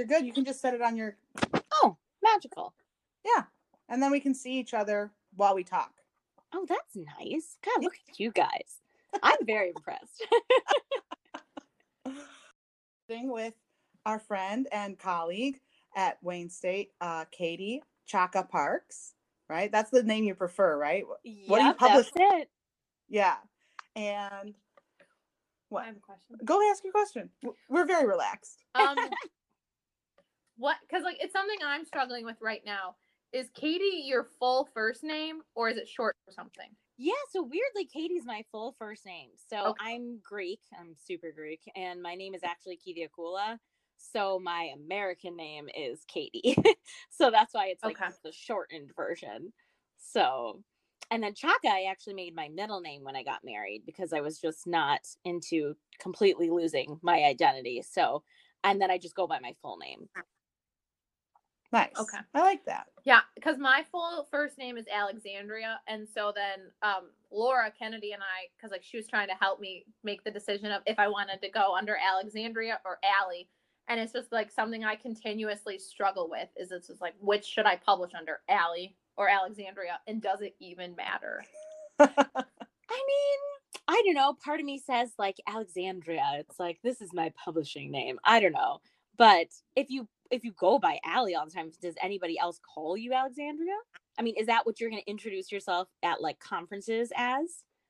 you're good. You can just set it on your. Oh, magical. Yeah, and then we can see each other while we talk. Oh, that's nice. God, look at you guys. I'm very impressed. With our friend and colleague at Wayne State, Katie Chaka Parks, right? That's the name you prefer, right? What do you publish? That's it. Yeah. And what? I have a question. Go ask your question. We're very relaxed. What? Because like it's something I'm struggling with right now. Is Katie your full first name, or is it short for something? Yeah, so weirdly, Katie's my full first name. So Okay. I'm Greek. I'm super Greek. And my name is actually Kitiakula. So my American name is Katie. So that's why it's like the shortened version. So, and then Chaka, I actually made my middle name when I got married because I was just not into completely losing my identity. So, and then I just go by my full name. Nice. Okay. I like that. Yeah, because my full first name is Alexandria, and so then Laura Kennedy and I, because like she was trying to help me make the decision of if I wanted to go under Alexandria or Allie, and it's just like something I continuously struggle with. Is it's just like which should I publish under, Allie or Alexandria, and does it even matter? I mean, I don't know. Part of me says like Alexandria. It's like this is my publishing name. I don't know, but if you go by Allie all the time, does anybody else call you Alexandria? I mean, is that what you're going to introduce yourself at like conferences as?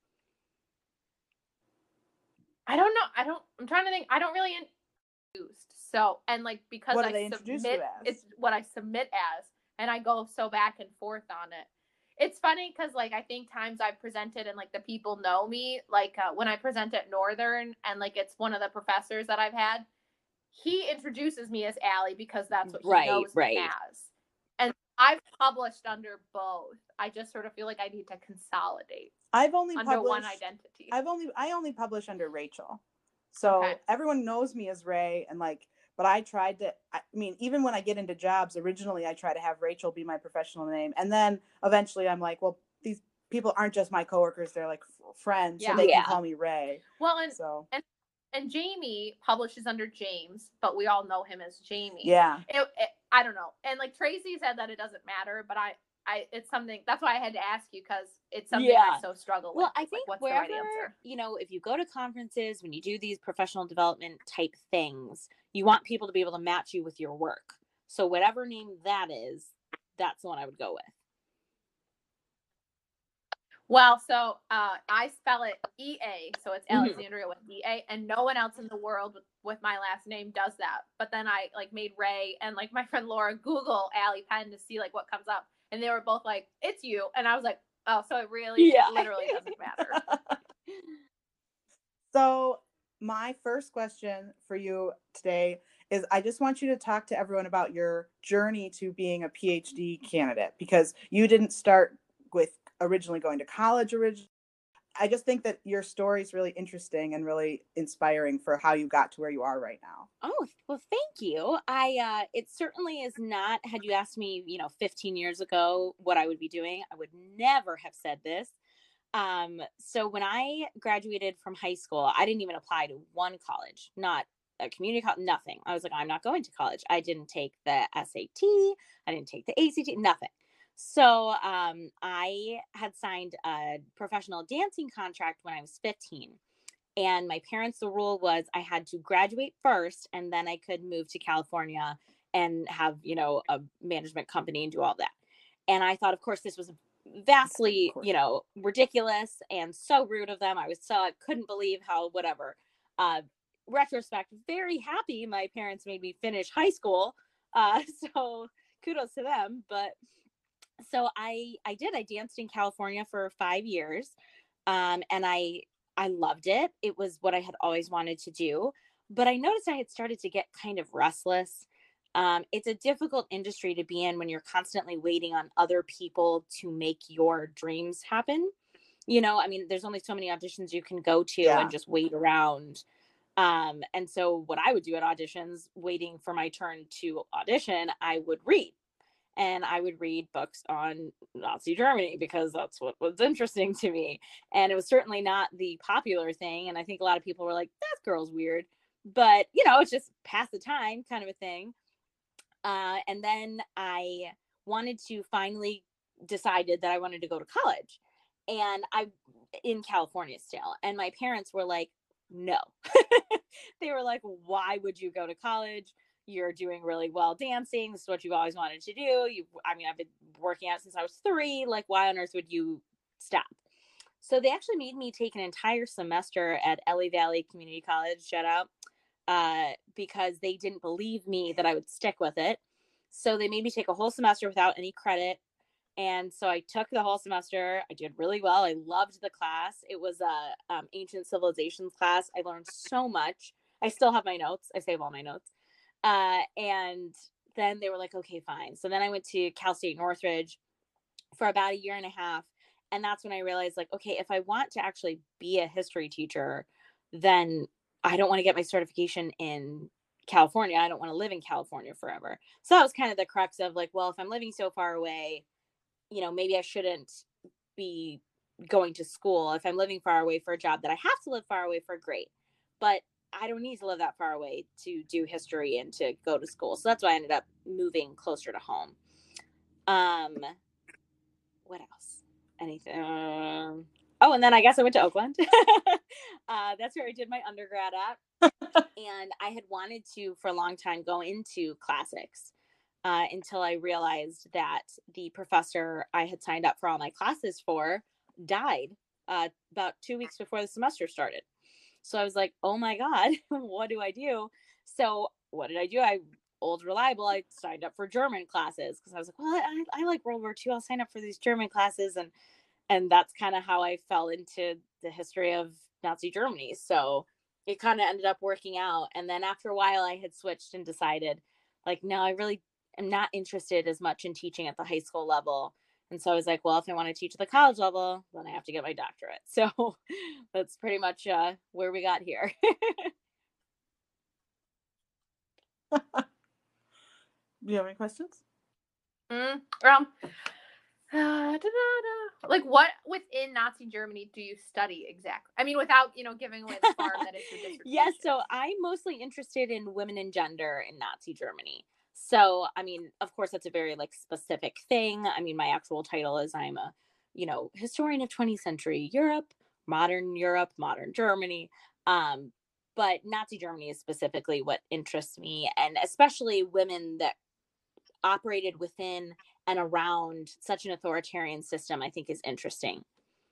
I don't know. I'm trying to think. I don't really introduced. So, and like, because what do they introduce you as? It's what I submit as, and I go so back and forth on it. It's funny because like, I think times I've presented and like the people know me, like when I present at Northern and like, it's one of the professors that I've had, he introduces me as Allie because that's what he knows me as. And I've published under both. I just sort of feel like I need to consolidate. I've only under published one identity. I only publish under Rachel. So everyone knows me as Ray, and like, but I tried to, I mean, even when I get into jobs, originally I try to have Rachel be my professional name. And then eventually I'm like, well, these people aren't just my coworkers. They're like friends. So they can call me Ray. Well, and Jamie publishes under James, but we all know him as Jamie. Yeah. I don't know. And like Tracy said that it doesn't matter, but it's something, that's why I had to ask you, because it's something I so struggle with. Well, I think what's wherever, the right answer? You know, if you go to conferences, when you do these professional development type things, you want people to be able to match you with your work. So whatever name that is, that's the one I would go with. Well, so I spell it EA, so it's Alexandria with EA, and no one else in the world with my last name does that. But then I like made Ray and like my friend Laura Google Allie Penn to see like what comes up, and they were both like, "It's you," and I was like, "Oh, so it really, literally doesn't matter." So my first question for you today is, I just want you to talk to everyone about your journey to being a PhD candidate, because you didn't start with originally going to college. I just think that your story is really interesting and really inspiring for how you got to where you are right now. Oh, well, thank you. It certainly is not, had you asked me, 15 years ago what I would be doing, I would never have said this. So when I graduated from high school, I didn't even apply to one college, not a community college, nothing. I was like, I'm not going to college. I didn't take the SAT. I didn't take the ACT, nothing. So I had signed a professional dancing contract when I was 15. And my parents, the rule was I had to graduate first, and then I could move to California and have, a management company and do all that. And I thought, of course, this was vastly, ridiculous and so rude of them. I couldn't believe how, whatever. Retrospect, very happy my parents made me finish high school. So kudos to them. But so I danced in California for 5 years. And I loved it. It was what I had always wanted to do, but I noticed I had started to get kind of restless. It's a difficult industry to be in when you're constantly waiting on other people to make your dreams happen. There's only so many auditions you can go to and just wait around. And so what I would do at auditions, waiting for my turn to audition, I would read. And I would read books on Nazi Germany because that's what was interesting to me. And it was certainly not the popular thing. And I think a lot of people were like, that girl's weird. But, it's just pass the time kind of a thing. And then I wanted to finally decided that I wanted to go to college, and I in California still. And my parents were like, no. They were like, why would you go to college? You're doing really well dancing. This is what you've always wanted to do. I've been working out since I was 3. Like, why on earth would you stop? So they actually made me take an entire semester at LA Valley Community College, shout out, because they didn't believe me that I would stick with it. So they made me take a whole semester without any credit. And so I took the whole semester. I did really well. I loved the class. It was a ancient civilizations class. I learned so much. I still have my notes. I save all my notes. And then they were like, okay, fine. So then I went to Cal State Northridge for about 1.5 years. And that's when I realized, like, okay, if I want to actually be a history teacher, then I don't want to get my certification in California. I don't want to live in California forever. So that was kind of the crux of like, well, if I'm living so far away, maybe I shouldn't be going to school. If I'm living far away for a job that I have to live far away for, great. But I don't need to live that far away to do history and to go to school. So that's why I ended up moving closer to home. What else? Anything? Oh, and then I guess I went to Oakland. That's where I did my undergrad at. And I had wanted to, for a long time, go into classics until I realized that the professor I had signed up for all my classes for died about 2 weeks before the semester started. So I was like, oh my God, what do I do? So what did I do? Old reliable, I signed up for German classes because I was like, well, I like World War II. I'll sign up for these German classes. And that's kind of how I fell into the history of Nazi Germany. So it kind of ended up working out. And then after a while, I had switched and decided, like, no, I really am not interested as much in teaching at the high school level. And so I was like, well, if I want to teach at the college level, then I have to get my doctorate. So that's pretty much where we got here. Do you have any questions? Like, what within Nazi Germany do you study exactly? I mean, without giving away the farm that is your dissertation. Yes, so I'm mostly interested in women and gender in Nazi Germany. So, I mean, of course, that's a very like specific thing. I mean, my actual title is I'm a, historian of 20th century Europe, modern Germany. But Nazi Germany is specifically what interests me, and especially women that operated within and around such an authoritarian system, I think is interesting.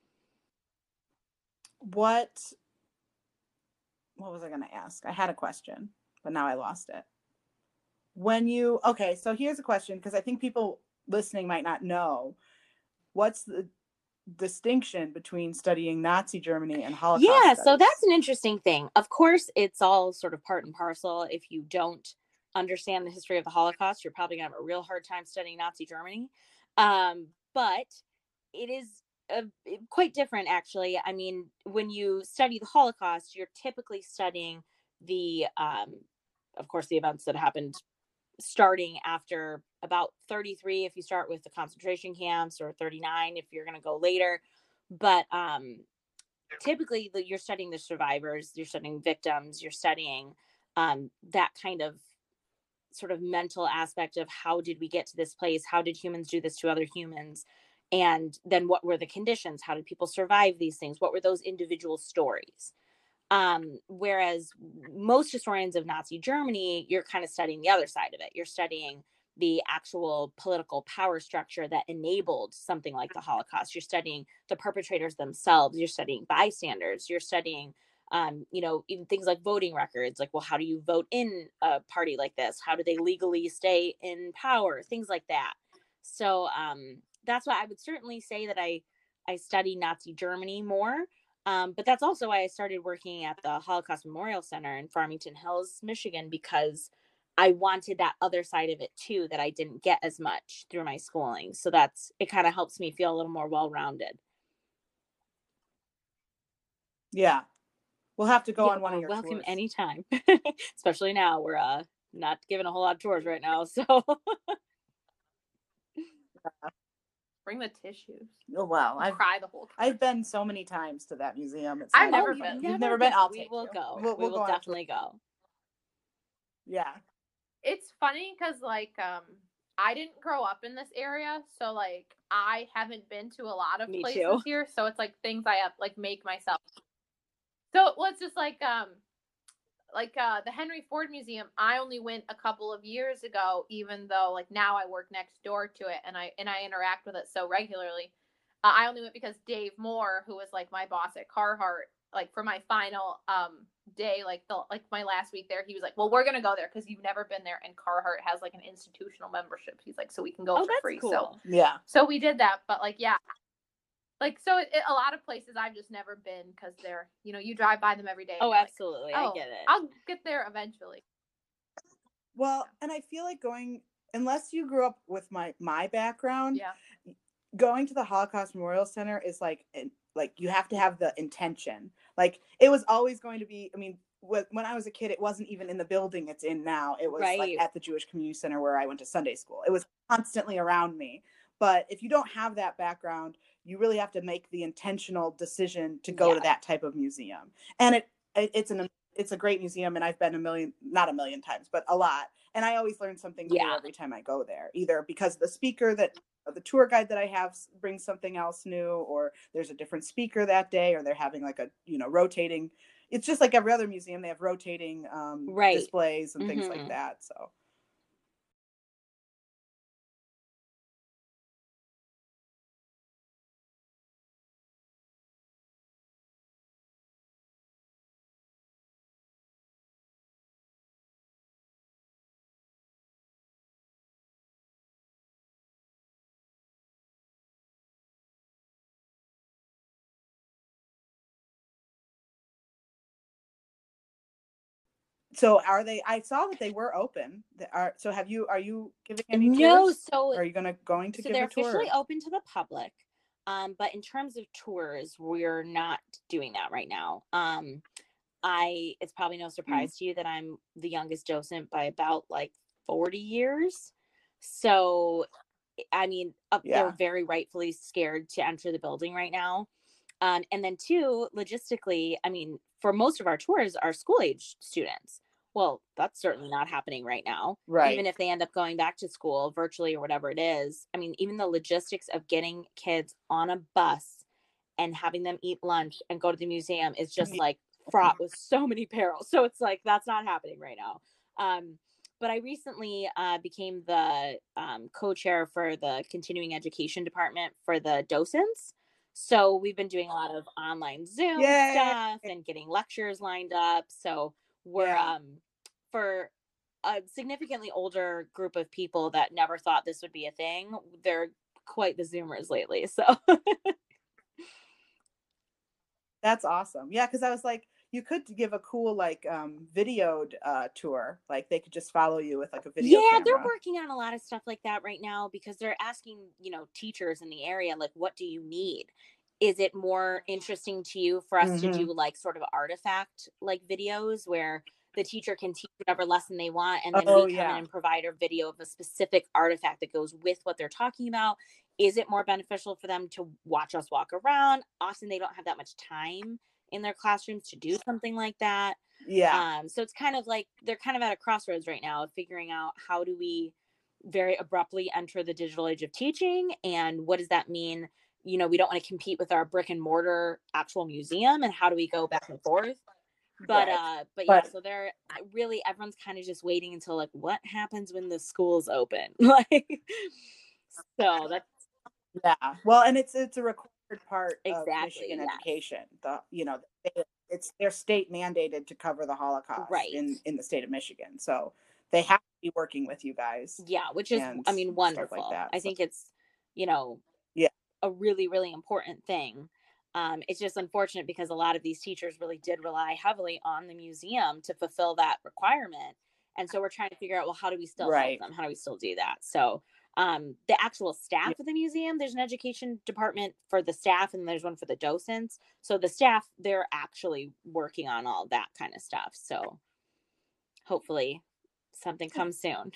What was I going to ask? I had a question, but now I lost it. Okay, so here's a question, because I think people listening might not know. What's the distinction between studying Nazi Germany and Holocaust studies? So that's an interesting thing. Of course, it's all sort of part and parcel. If you don't understand the history of the Holocaust, you're probably gonna have a real hard time studying Nazi Germany. But it is quite different, actually. I mean, when you study the Holocaust, you're typically studying the, of course, the events that happened starting after about 33 if you start with the concentration camps, or 39 if you're going to go later. But typically you're studying the survivors, you're studying victims, you're studying that kind of sort of mental aspect of how did we get to this place? How did humans do this to other humans? And then what were the conditions? How did people survive these things? What were those individual stories? Whereas most historians of Nazi Germany, you're kind of studying the other side of it. You're studying the actual political power structure that enabled something like the Holocaust. You're studying the perpetrators themselves. You're studying bystanders. You're studying, even things like voting records. Like, well, how do you vote in a party like this? How do they legally stay in power? Things like that. So that's why I would certainly say that I study Nazi Germany more. But that's also why I started working at the Holocaust Memorial Center in Farmington Hills, Michigan, because I wanted that other side of it too, that I didn't get as much through my schooling. So it kind of helps me feel a little more well-rounded. Yeah. We'll have to go on one of your welcome tours. Anytime. Especially now, we're not giving a whole lot of tours right now. So bring the tissues. Oh, wow. I'll cry the whole time. I've been so many times to that museum. I've never been. You've never been? I'll take We will you. go. We will definitely go. Yeah. it's funny because like I didn't grow up in this area, so like I haven't been to a lot of Me places too. here, so it's like things I have like make myself. So let's just like the Henry Ford Museum, I only went a couple of years ago, even though like now I work next door to it and I interact with it so regularly. I only went because Dave Moore, who was like my boss at Carhartt, like for my final day, like the like my last week there, he was like, "Well, we're gonna go there because you've never been there, and Carhartt has like an institutional membership." He's like, "So we can go Oh, for that's free." So cool. Yeah. so we did that, but like yeah, like so a lot of places I've just never been because they're you drive by them every day and Oh, you're like, absolutely. I oh, get it. I'll get there eventually. Well, and I feel like unless you grew up with my background, Yeah. going to the Holocaust Memorial Center is like you have to have the intention. Like it was always going to be. I mean, when I was a kid, it wasn't even in the building it's in now. It was like Right. at the Jewish Community Center where I went to Sunday school. It was constantly around me. But if you don't have that background, you really have to make the intentional decision to go Yeah. to that type of museum. And it's a great museum, and I've been not a million times, but a lot. And I always learn something new Yeah. every time I go there, either because the speaker that the tour guide that I have brings something else new, or there's a different speaker that day, or they're having like a rotating. It's just like every other museum; they have rotating Right. displays and things like Mm-hmm. that. So are they? I saw that they were open. So are you giving any No, tours? so Or are you going to so give they're a officially tour? open to the public. But in terms of tours, we're not doing that right now. It's probably no Mm. surprise to you that I'm the youngest docent by about like 40 years. So, I mean, they're Yeah. very rightfully scared to enter the building right now. And then, two, logistically, I mean, for most of our tours are school age students. Well, that's certainly not happening right now. Even Right. if they end up going back to school virtually or whatever it is. I mean, even the logistics of getting kids on a bus and having them eat lunch and go to the museum is just like fraught with so many perils. So it's like that's not happening right now. But I recently became the co-chair for the continuing education department for the docents. So we've been doing a lot of online Zoom Yay. stuff and getting lectures lined up. So we're Yeah. for a significantly older group of people that never thought this would be a thing. They're quite the Zoomers lately. So That's awesome. Yeah, because I was like, you could give a cool like videoed tour. Like they could just follow you with like a video yeah, they're camera. working on a lot of stuff like that right now because they're asking, teachers in the area, like, what do you need? Is it more interesting to you for us to Hmm. do like sort of artifact like videos where the teacher can teach whatever lesson they want and then Oh we come in yeah. and provide a video of a specific artifact that goes with what they're talking about? Is it more beneficial for them to watch us walk around? Often they don't have that much time in their classrooms to do something like that. Yeah. So it's kind of like they're kind of at a crossroads right now of figuring out how do we very abruptly enter the digital age of teaching and what does that mean? We don't want to compete with our brick and mortar actual museum and how do we go back and forth? Right. But yeah, But so they're really everyone's kind of just waiting until like what happens when the schools open? Like so that's yeah. Well, and it's a required part of exactly, Michigan yes. education. They're state mandated to cover the Holocaust Right. in the state of Michigan. So they have to be working with you guys Yeah, which is and I mean stuff like wonderful. that. I So think it's, you know, yeah. a really, really important thing. It's just unfortunate because a lot of these teachers really did rely heavily on the museum to fulfill that requirement. And so we're trying to figure out, well, how do we still help Right. them? How do we still do that? So the actual Yeah. staff of the museum, there's an education department for the staff and there's one for the docents. So the staff, they're actually working on all that kind of stuff. So hopefully something comes soon.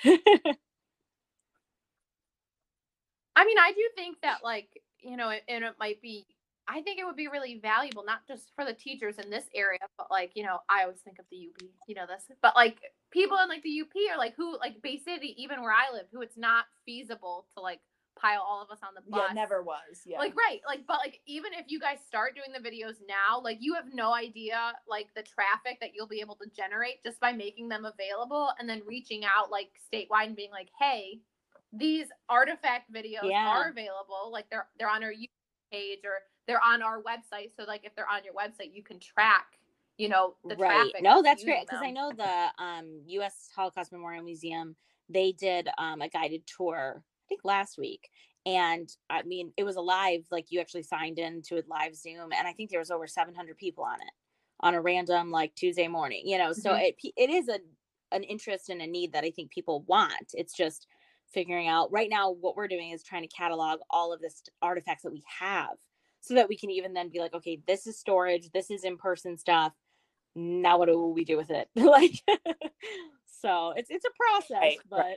I mean, I do think that like, and it might be I think it would be really valuable not just for the teachers in this area, but like, I always think of the UP, this, but like people in like the UP are like, who, like Bay City, even where I live, who it's not feasible to like pile all of us on the bus. Yeah, never was. Yeah. Like, right. Like, but like, even if you guys start doing the videos now, like, you have no idea, like, the traffic that you'll be able to generate just by making them available and then reaching out, like, statewide and being like, hey, these artifact videos are available. Like, they're on our YouTube page or they're on our website. So, like, if they're on your website, you can track, you know, the traffic. No, that's great. Because I know the U.S. Holocaust Memorial Museum, they did a guided tour, I think last week. And I mean, it was a live, like you actually signed into a live Zoom. And I think there was over 700 people on it on a random like Tuesday morning, you know, so it is an interest and a need that I think people want. It's just figuring out right now what we're doing is trying to catalog all of this artifacts that we have so that we can even then be like, okay, this is storage, this is in-person stuff. Now what do we do with it? Like, so it's a process, but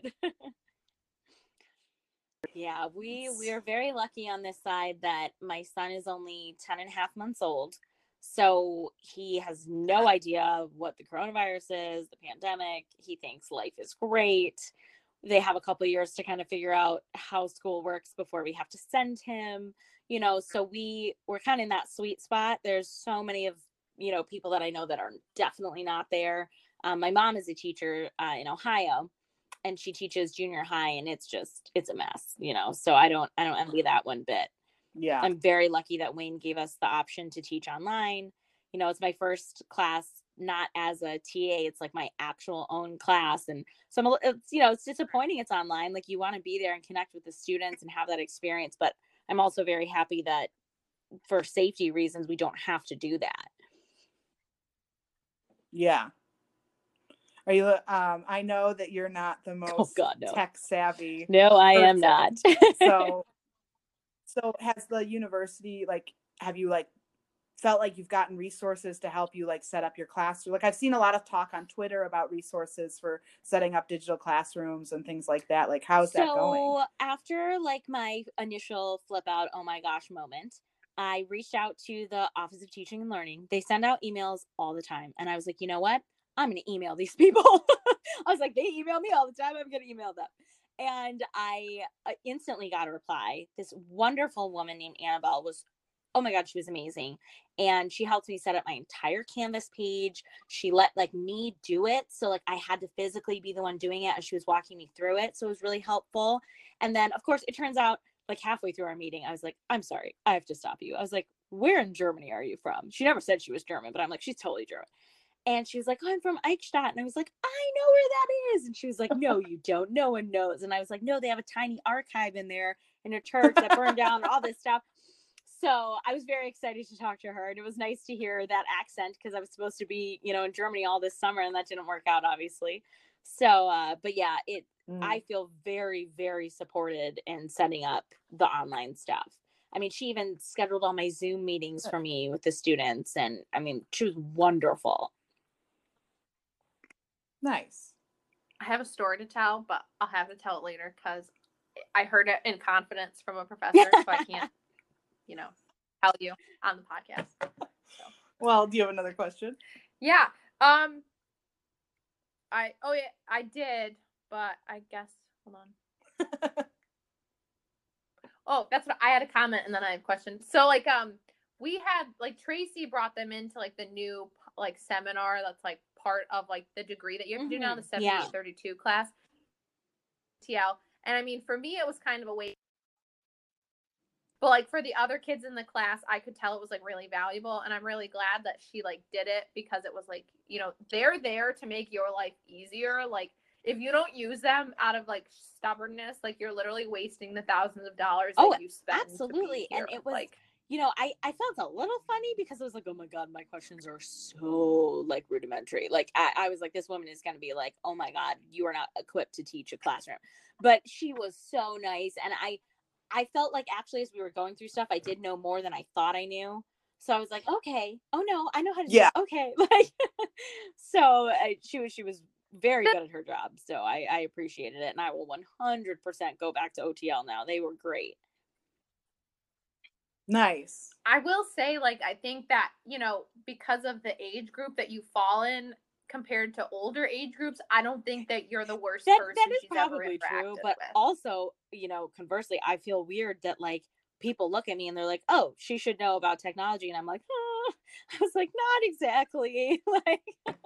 yeah, we are very lucky on this side that my son is only 10 and a half months old. So he has no idea what the coronavirus is, the pandemic. He thinks life is great. They have a couple of years to kind of figure out how school works before we have to send him, you know, so we're kind of in that sweet spot. There's so many of, you know, people that I know that are definitely not there. My mom is a teacher in Ohio, and she teaches junior high, and it's a mess, you know, so I don't envy that one bit. Yeah. I'm very lucky that Wayne gave us the option to teach online. You know, it's my first class, not as a TA, it's like my actual own class. And so it's, you know, it's disappointing it's online. Like, you want to be there and connect with the students and have that experience. But I'm also very happy that for safety reasons, we don't have to do that. Yeah. Are you, I know that you're not the most tech savvy. No, I am not. So has the university, like, have you like felt like you've gotten resources to help you like set up your classroom? Like, I've seen a lot of talk on Twitter about resources for setting up digital classrooms and things like that. Like, how's that going? So after like my initial flip out, oh my gosh moment, I reached out to the Office of Teaching and Learning. They send out emails all the time. And I was like, you know what? I'm going to email these people. I was like, they email me all the time. I'm going to email them. And I instantly got a reply. This wonderful woman named Annabelle was, oh my God, she was amazing. And she helped me set up my entire Canvas page. She let like me do it. So like I had to physically be the one doing it as she was walking me through it. So it was really helpful. And then of course it turns out like halfway through our meeting, I was like, I'm sorry, I have to stop you. I was like, where in Germany are you from? She never said she was German, but I'm like, she's totally German. And she was like, oh, I'm from Eichstätt. And I was like, I know where that is. And she was like, no, you don't. No one knows. And I was like, no, they have a tiny archive in there in a church that burned down and all this stuff. So I was very excited to talk to her. And it was nice to hear that accent because I was supposed to be, you know, in Germany all this summer and that didn't work out, obviously. So, but yeah, I feel very, very supported in setting up the online stuff. I mean, she even scheduled all my Zoom meetings for me with the students. And I mean, she was wonderful. Nice. I have a story to tell, but I'll have to tell it later because I heard it in confidence from a professor, so I can't, you know, tell you on the podcast. So. Well, do you have another question? Yeah. I did, but I guess hold on. Oh, that's what I had a comment and then I have a question. So like we had like Tracy brought them into like the new like seminar that's like part of like the degree that you have to do now, the 7832 class TL. And I mean, for me, it was kind of a waste. But like for the other kids in the class, I could tell it was like really valuable. And I'm really glad that she like did it because it was like, you know, they're there to make your life easier. Like if you don't use them out of like stubbornness, like you're literally wasting the thousands of dollars that you spend. Absolutely. And it was like, you know, I felt a little funny because I was like, oh my God, my questions are so like rudimentary. Like I was like, this woman is going to be like, oh my God, you are not equipped to teach a classroom. But she was so nice. And I felt like actually as we were going through stuff, I did know more than I thought I knew. So I was like, okay, oh no, I know how to do it. Okay. Like, so she was very good at her job. So I appreciated it. And I will 100% go back to OTL now. They were great. Nice. I will say, like, I think that, you know, because of the age group that you fall in, compared to older age groups, I don't think that you're the worst that person is she's ever probably true, interacted but with. also, conversely, I feel weird that like people look at me and they're like, "Oh, she should know about technology," and I'm like, "Oh," I was like, "Not exactly." Like,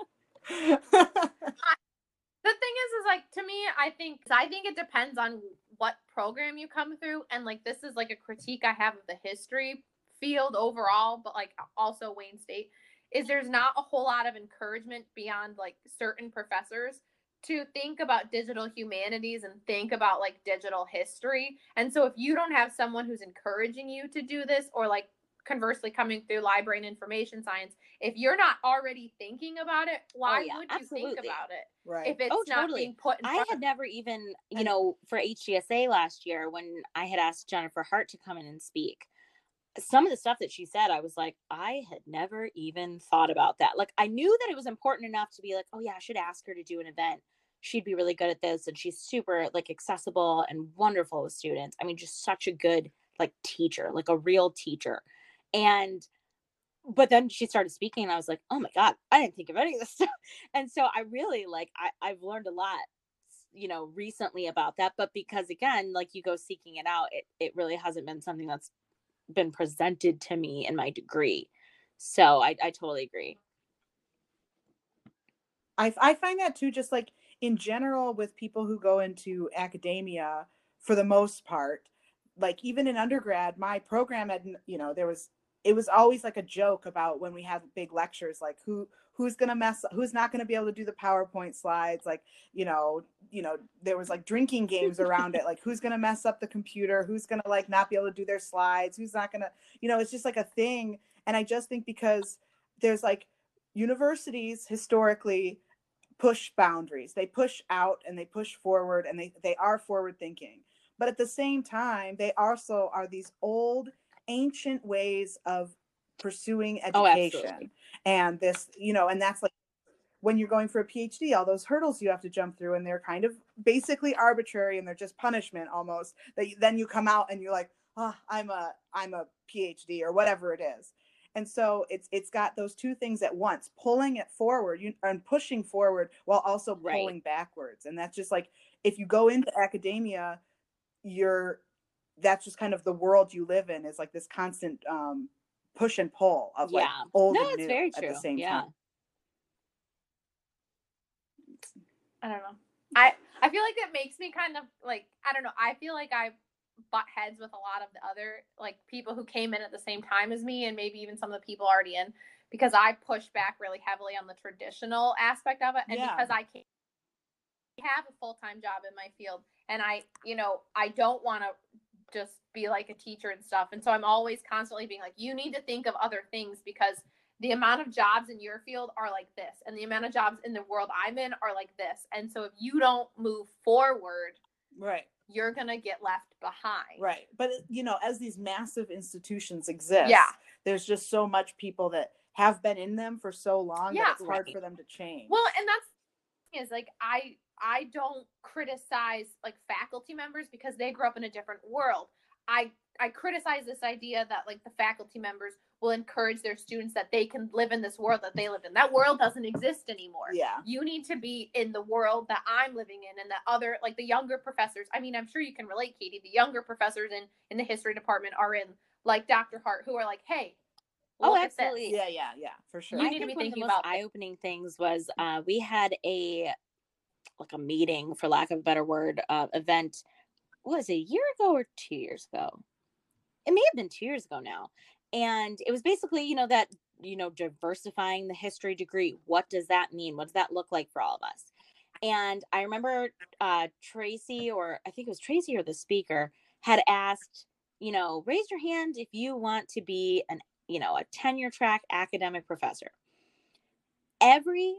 The thing is like, to me, I think it depends on what program you come through, and like this is like a critique I have of the history field overall, but like also Wayne State, is there's not a whole lot of encouragement beyond like certain professors to think about digital humanities and think about like digital history. And so if you don't have someone who's encouraging you to do this, or like conversely coming through library and information science, if you're not already thinking about it, oh why yeah, would you think absolutely. about it Right. if Oh, it's not totally. being put in I front had of never even, And for HGSA last year when I had asked Jennifer Hart to come in and speak, some of the stuff that she said, I was like, I had never even thought about that. Like, I knew that it was important enough to be like, oh yeah, I should ask her to do an event. She'd be really good at this, and she's super like accessible and wonderful with students. I mean, just such a good like teacher, like a real teacher. And but then she started speaking and I was like, oh my God, I didn't think of any of this stuff. And so I really like I've learned a lot, recently about that. But because again, like you go seeking it out, it really hasn't been something that's been presented to me in my degree. So I totally agree. I find that too, just like in general with people who go into academia for the most part, like even in undergrad, my program had, it was always like a joke about when we have big lectures, like who's not gonna be able to do the PowerPoint slides, like, there was like drinking games around it, like who's gonna mess up the computer, who's gonna like not be able to do their slides, who's not gonna, it's just like a thing. And I just think because there's like universities historically push boundaries. They push out and they push forward, and they are forward thinking. But at the same time, they also are these old ancient ways of pursuing Oh, absolutely. education. And this, and that's like when you're going for a PhD, all those hurdles you have to jump through, and they're kind of basically arbitrary, and they're just punishment almost. Then you come out and you're like, oh, I'm a PhD or whatever it is. And so it's got those two things at once, pulling it forward and pushing forward while also Right. pulling backwards. And that's just like, if you go into academia, that's just kind of the world you live in, is like this constant push and pull of like Yeah. old No, and it's new very at the true. same Yeah. time. I don't know. I feel like it makes me kind of like, I don't know. I feel like I butt heads with a lot of the other like people who came in at the same time as me, and maybe even some of the people already in, because I push back really heavily on the traditional aspect of it, and Yeah. because I can't have a full-time job in my field, and I don't want to just be like a teacher and stuff. And so I'm always constantly being like, you need to think of other things, because the amount of jobs in your field are like this, and the amount of jobs in the world I'm in are like this. And so if you don't move forward, Right. you're going to get left behind. Right. But, as these massive institutions exist, Yeah. there's just so much people that have been in them for so long Yeah. that it's hard Right. for them to change. Well, and that's like, I don't criticize like faculty members because they grew up in a different world. I criticize this idea that like the faculty members will encourage their students that they can live in this world that they lived in. That world doesn't exist anymore. Yeah. You need to be in the world that I'm living in, and that other, like the younger professors. I mean, I'm sure you can relate, Katie. The younger professors in the history department are in like Dr. Hart, who are like, hey, look at absolutely. this. Yeah, for sure. You I need to think be one of the thinking most about this. eye-opening things was we had a meeting, for lack of a better word, event. Was it a year ago or 2 years ago? It may have been 2 years ago now. And it was basically, that, diversifying the history degree. What does that mean? What does that look like for all of us? And I remember Tracy, or I think it was Tracy or the speaker, had asked, raise your hand if you want to be a tenure track academic professor. Every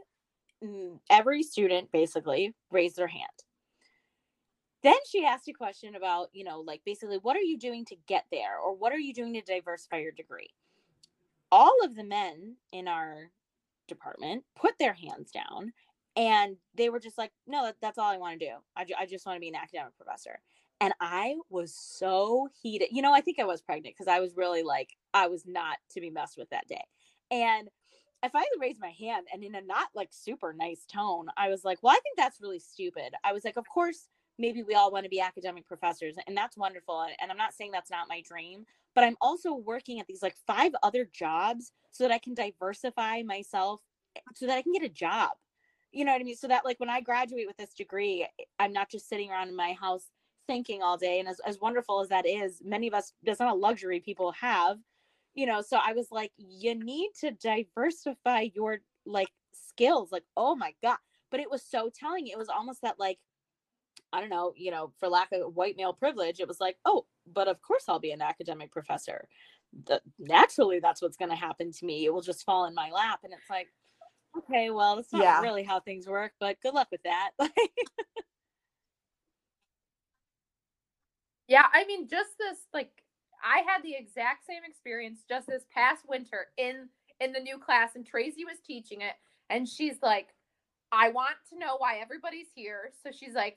student basically raised their hand. Then she asked a question about, like basically, what are you doing to get there? Or what are you doing to diversify your degree? All of the men in our department put their hands down, and they were just like, no, that's all I want to do. I just want to be an academic professor. And I was so heated. I think I was pregnant, because I was really like, I was not to be messed with that day. And I finally raised my hand, and in a not like super nice tone, I was like, well, I think that's really stupid. I was like, of course, maybe we all want to be academic professors, and that's wonderful. And I'm not saying that's not my dream, but I'm also working at these like 5 other jobs so that I can diversify myself so that I can get a job. You know what I mean? So that like when I graduate with this degree, I'm not just sitting around in my house thinking all day. And as wonderful as that is, many of us, that's not a luxury people have, you know. So I was like, you need to diversify your like skills. Like, oh my God. But it was so telling. It was almost that like, I don't know, you know, for lack of white male privilege, it was like, oh, but of course I'll be an academic professor. Naturally, that's what's going to happen to me. It will just fall in my lap. And it's like, okay, well, that's not really how things work, but good luck with that. Yeah, I mean, just this, like, I had the exact same experience just this past winter in the new class, and Tracy was teaching it, and she's like, I want to know why everybody's here. So she's like,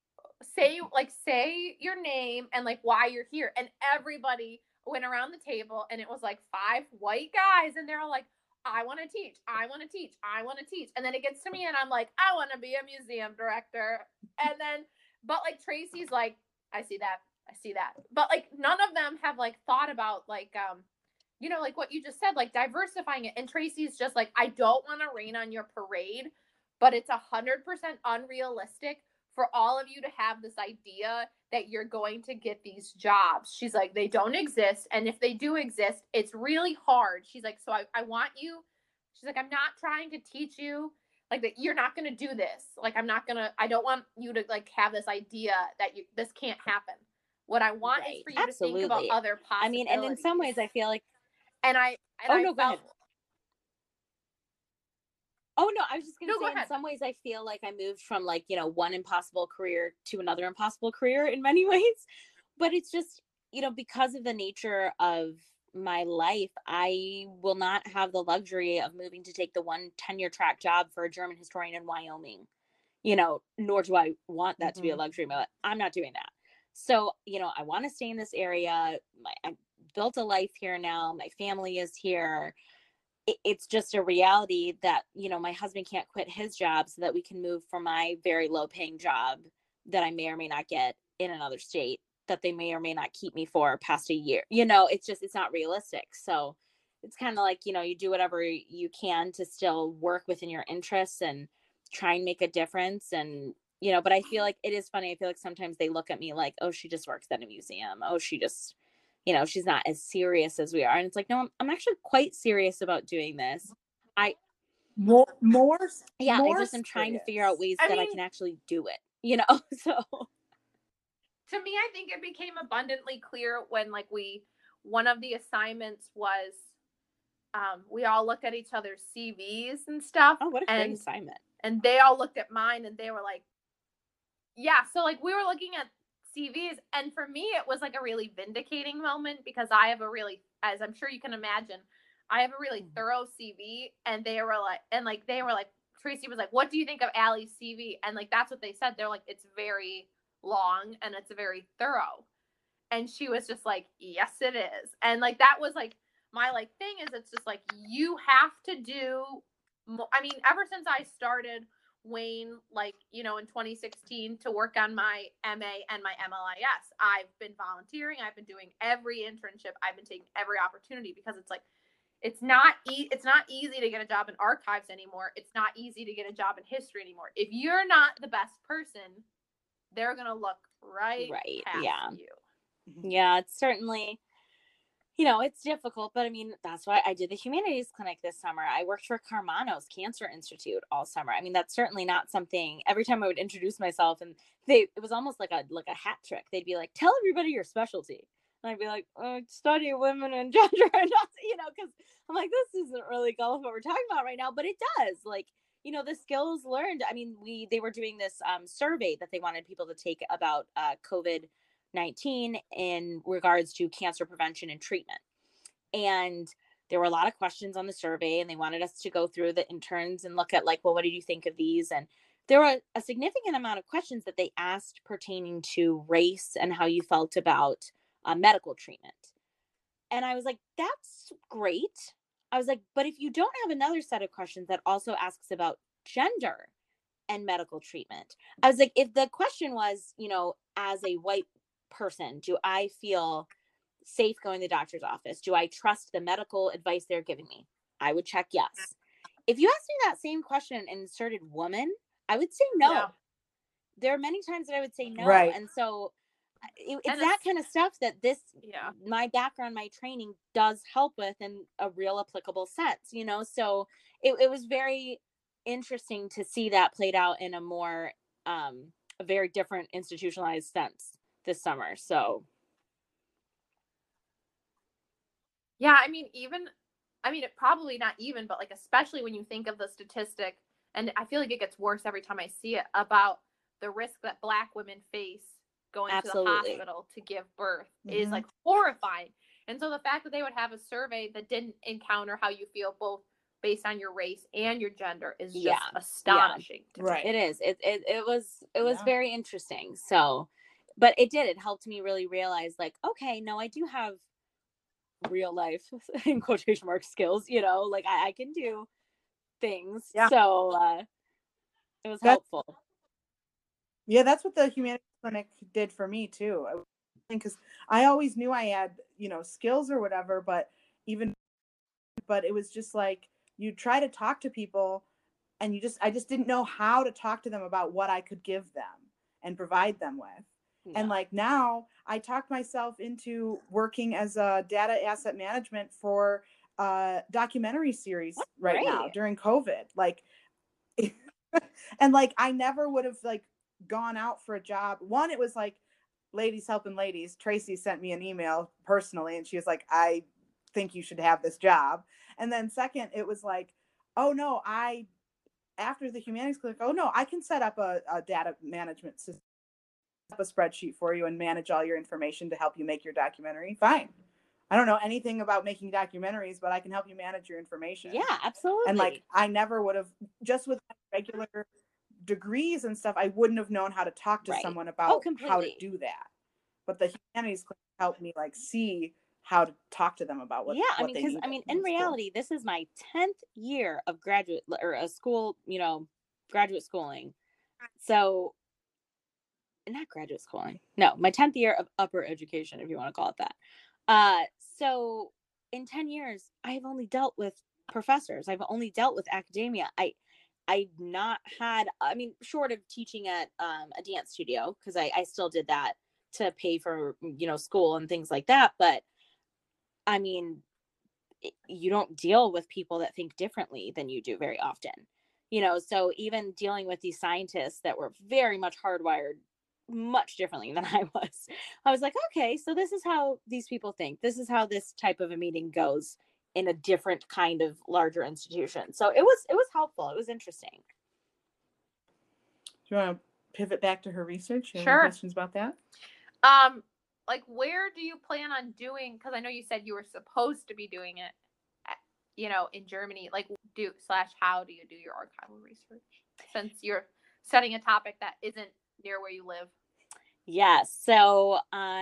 say your name and like why you're here. And everybody went around the table, and it was like 5 white guys, and they're all like, I want to teach, I want to teach, I want to teach. And then it gets to me, and I'm like, I want to be a museum director. And then, but like Tracy's like, I see that. I see that. But like none of them have like thought about like you know, like what you just said, like diversifying it. And Tracy's just like, I don't want to rain on your parade, but it's 100% unrealistic for all of you to have this idea that you're going to get these jobs. She's like, they don't exist. And if they do exist, it's really hard. She's like, so I want you, she's like, I'm not trying to teach you like that you're not going to do this. Like, I don't want you to like have this idea that this can't happen. What I want is for you to think about other possibilities. I mean, and in some ways I feel like, go ahead. Oh no, I was just gonna say in some ways I feel like I moved from like, you know, one impossible career to another impossible career in many ways. But it's just, you know, because of the nature of my life, I will not have the luxury of moving to take the one tenure track job for a German historian in Wyoming, you know, nor do I want that to be a luxury, but I'm not doing that. So, you know, I want to stay in this area. I built a life here now. My family is here. It's just a reality that, you know, my husband can't quit his job so that we can move from my very low paying job that I may or may not get in another state that they may or may not keep me for past a year. You know, it's just, it's not realistic. So it's kind of like, you know, you do whatever you can to still work within your interests and try and make a difference. And, you know, but I feel like it is funny. I feel like sometimes they look at me like, oh, she just works at a museum. Oh, she just, you know, she's not as serious as we are. And it's like, no, I'm actually quite serious about doing this. More yeah, I just am trying to figure out ways that I can actually do it, you know. So to me, I think it became abundantly clear when like one of the assignments was we all looked at each other's CVs and stuff. Oh, what a great assignment. And they all looked at mine, and they were like, yeah. So like we were looking at CVs, and for me it was like a really vindicating moment because I have a really, as I'm sure you can imagine, I have a really thorough CV. And they were like, Tracy was like, what do you think of Allie's CV? And like that's what they said. They're like, it's very long and it's very thorough. And she was just like, yes it is. And like that was like my like thing is, it's just like you have to do I mean, ever since I started Wayne, like, you know, in 2016 to work on my MA and my MLIS, I've been volunteering. I've been doing every internship. I've been taking every opportunity because it's like, it's not easy to get a job in archives anymore. It's not easy to get a job in history anymore. If you're not the best person, they're going to look right past you. Yeah, it's certainly, you know, it's difficult, but I mean, that's why I did the humanities clinic this summer. I worked for Karmanos Cancer Institute all summer. I mean, that's certainly not something, every time I would introduce myself and it was almost like a hat trick. They'd be like, tell everybody your specialty. And I'd be like, study women and gender. And you know, cause I'm like, this isn't really golf what we're talking about right now, but it does. Like, you know, the skills learned. I mean, they were doing this survey that they wanted people to take about COVID-19 in regards to cancer prevention and treatment. And there were a lot of questions on the survey, and they wanted us to go through the interns and look at like, well, what did you think of these? And there were a significant amount of questions that they asked pertaining to race and how you felt about medical treatment. And I was like, that's great. I was like, but if you don't have another set of questions that also asks about gender and medical treatment, I was like, if the question was, as a white person, do I feel safe going to the doctor's office? Do I trust the medical advice they're giving me? I would check yes. If you asked me that same question and inserted woman, I would say no. Yeah. There are many times that I would say no. Right. And so it's And that kind of stuff that Yeah. my background, my training does help with in a real applicable sense, so it was very interesting to see that played out in a more, a very different institutionalized sense this summer. So Yeah, I mean, it probably not even, but like, especially when you think of the statistic, and I feel like it gets worse every time I see it, about the risk that Black women face going to the Absolutely. hospital to give birth is Mhm. like horrifying. And so the fact that they would have a survey that didn't encounter how you feel both based on your race and your gender is just Yeah. astonishing to Right. me. it is. It was Yeah. very interesting. So, but it helped me really realize, like, okay, no, I do have real life in quotation mark skills, like I can do things. Yeah. So it was That's- helpful. Yeah, that's what the humanities clinic did for me too. Because I always knew I had, skills or whatever, but it was just like you try to talk to people and I just didn't know how to talk to them about what I could give them and provide them with. And Yeah. like now I talked myself into working as a data asset management for a documentary series right now great. during COVID. Like, and like I never would have like gone out for a job. One, it was like ladies helping ladies. Tracy sent me an email personally and she was like, I think you should have this job. And then second, it was like, oh no, after the humanities clinic, oh no, I can set up a data management system, a spreadsheet for you and manage all your information to help you make your documentary. Fine. I don't know anything about making documentaries, but I can help you manage your information. Yeah, absolutely. And like, I never would have, just with regular degrees and stuff, I wouldn't have known how to talk to Right. someone Oh, about how to completely. do that. But the humanities clinic helped me like see how to talk to them about what Yeah, I what mean, they because needed. in It was cool. reality, this is my 10th year of graduate or a school, graduate schooling. So, not graduate schooling. No, my 10th year of upper education, if you want to call it that. So in 10 years, I've only dealt with professors. I've only dealt with academia. I've not had, I mean, short of teaching at a dance studio, because I still did that to pay for, school and things like that. But I mean, you don't deal with people that think differently than you do very often. So even dealing with these scientists that were very much hardwired much differently than I was like, okay, so this is how these people think. This is how this type of a meeting goes in a different kind of larger institution. So it was helpful. It was interesting. Do you want to pivot back to her research? You have Sure. any questions about that? Like, where do you plan on doing? Because I know you said you were supposed to be doing it, in Germany. Like, how do you do your archival research since you're studying a topic that isn't near where you live? Yes. So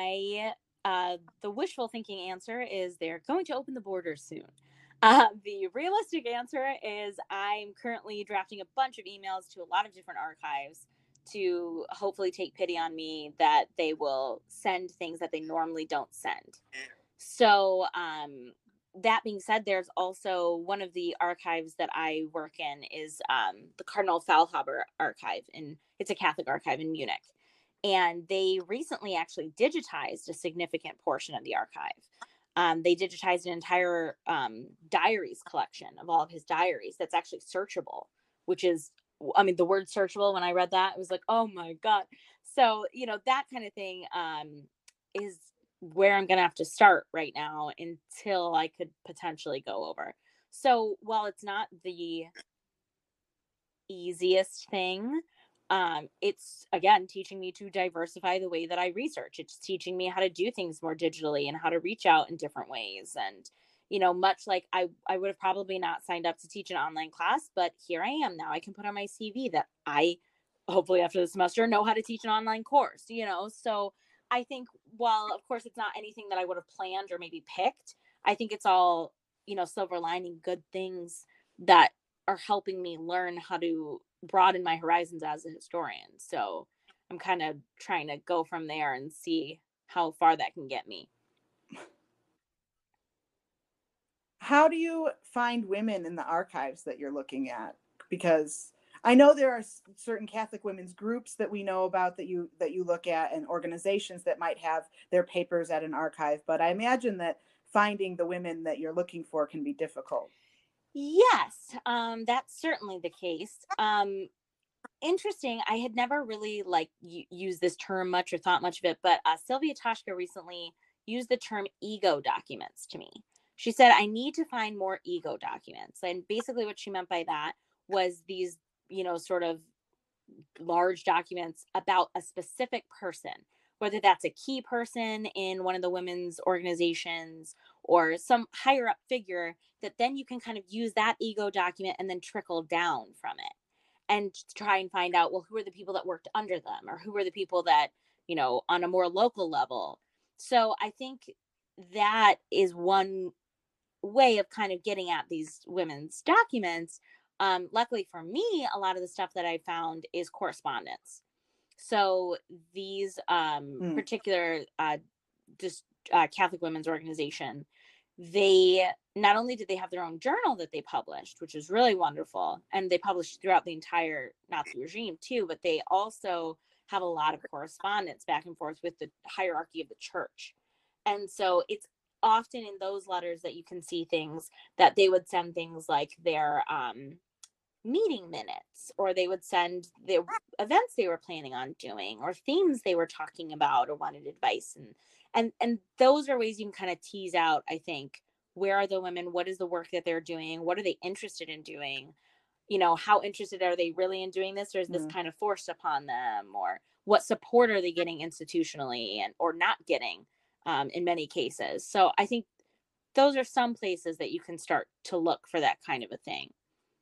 the wishful thinking answer is they're going to open the borders soon. The realistic answer is I'm currently drafting a bunch of emails to a lot of different archives to hopefully take pity on me that they will send things that they normally don't send. So, that being said, there's also one of the archives that I work in is the Cardinal Faulhaber archive, and it's a Catholic archive in Munich. And they recently actually digitized a significant portion of the archive. They digitized an entire diaries collection of all of his diaries that's actually searchable, which is, I mean, the word searchable, when I read that, it was like, oh my God. So, that kind of thing is where I'm going to have to start right now until I could potentially go over. So while it's not the easiest thing, it's again teaching me to diversify the way that I research. It's teaching me how to do things more digitally and how to reach out in different ways. And, much like I would have probably not signed up to teach an online class, but here I am now. I can put on my CV that I hopefully after the semester know how to teach an online course, So I think while of course it's not anything that I would have planned or maybe picked, I think it's all, silver lining good things that are helping me learn how to broaden my horizons as a historian. So I'm kind of trying to go from there and see how far that can get me. How do you find women in the archives that you're looking at? Because I know there are certain Catholic women's groups that we know about that you look at, and organizations that might have their papers at an archive, but I imagine that finding the women that you're looking for can be difficult. Yes, that's certainly the case. Interesting. I had never really used this term much or thought much of it, but Sylvia Toshka recently used the term ego documents to me. She said, I need to find more ego documents. And basically what she meant by that was these, sort of large documents about a specific person, whether that's a key person in one of the women's organizations or some higher up figure, that then you can kind of use that ego document and then trickle down from it and try and find out, well, who are the people that worked under them, or who are the people that, on a more local level. So I think that is one way of kind of getting at these women's documents. Luckily for me, a lot of the stuff that I found is correspondence. So these particular Catholic women's organization, they not only did they have their own journal that they published, which is really wonderful, and they published throughout the entire Nazi regime too, but they also have a lot of correspondence back and forth with the hierarchy of the church. And so it's often in those letters that you can see things that they would send things like their meeting minutes, or they would send the events they were planning on doing, or themes they were talking about or wanted advice. And those are ways you can kind of tease out, I think, where are the women, what is the work that they're doing, what are they interested in doing, how interested are they really in doing this, or is this kind of forced upon them, or what support are they getting institutionally and or not getting in many cases. So I think those are some places that you can start to look for that kind of a thing.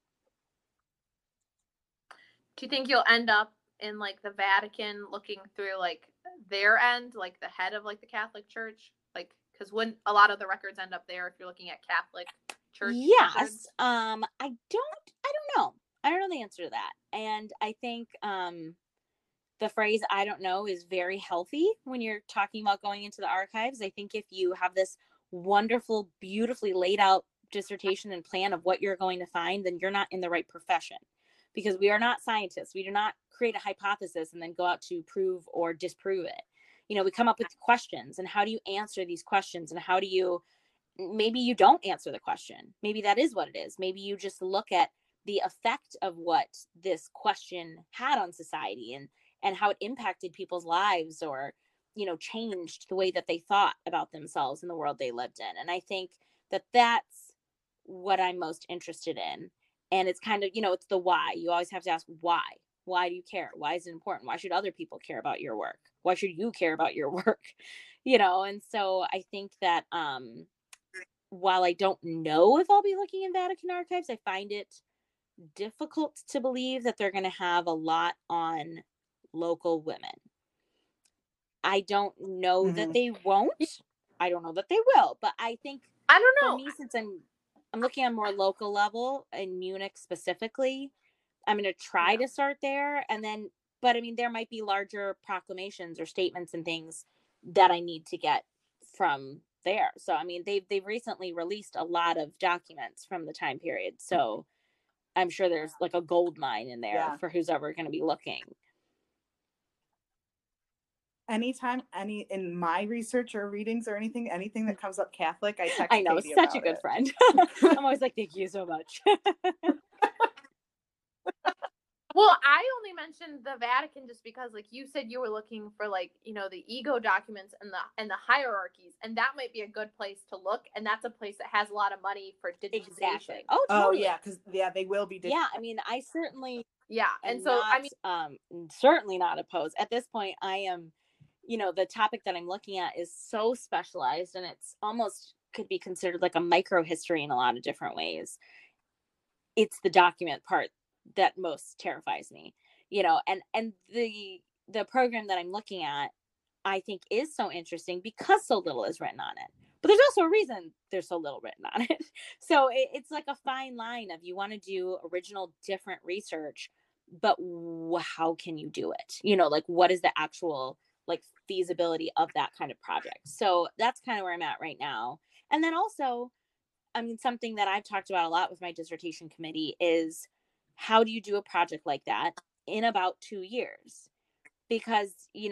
Do you think you'll end up in like the Vatican looking through like their end, like the head of like the Catholic Church? Like, because when a lot of the records end up there, if you're looking at Catholic Church records? I don't know. I don't know the answer to that. And I think the phrase "I don't know" is very healthy when you're talking about going into the archives. I think if you have this wonderful, beautifully laid out dissertation and plan of what you're going to find, then you're not in the right profession, because we are not scientists. We do not create a hypothesis and then go out to prove or disprove it. We come up with questions, and how do you answer these questions, and how do you, maybe you don't answer the question. Maybe that is what it is. Maybe you just look at the effect of what this question had on society and how it impacted people's lives, or, changed the way that they thought about themselves in the world they lived in. And I think that that's what I'm most interested in. And it's kind of, it's the why. You always have to ask why. Why do you care? Why is it important? Why should other people care about your work? Why should you care about your work? And so I think that while I don't know if I'll be looking in Vatican archives, I find it difficult to believe that they're going to have a lot on local women. I don't know that they won't. I don't know that they will, but I think, I don't know. For me, since I'm looking at a more local level in Munich specifically, I'm going to try to start there. And then, but I mean, there might be larger proclamations or statements and things that I need to get from there. So, I mean, they've recently released a lot of documents from the time period. So I'm sure there's like a gold mine in there for who's ever going to be looking. Anytime, in my research or readings or anything that comes up Catholic, I text I know, Katie such a good it. friend. I'm always like, thank you so much. Well, I only mentioned the Vatican just because, like you said, you were looking for like, the ego documents and the hierarchies, and that might be a good place to look. And that's a place that has a lot of money for digitization. Exactly. Oh, totally. Yeah, because they will be. Yeah, I mean, I certainly. Yeah, and so not, I mean, certainly not opposed. At this point, I am. The topic that I'm looking at is so specialized, and it's almost could be considered like a micro history in a lot of different ways. It's the document part that most terrifies me, and the program that I'm looking at, I think is so interesting because so little is written on it. but there's also a reason there's so little written on it. So it's like a fine line of, you want to do original, different research, but how can you do it? Like, what is the actual like feasibility of that kind of project? So that's kind of where I'm at right now. And then also, I mean, something that I've talked about a lot with my dissertation committee is, how do you do a project like that in about 2 years? Because,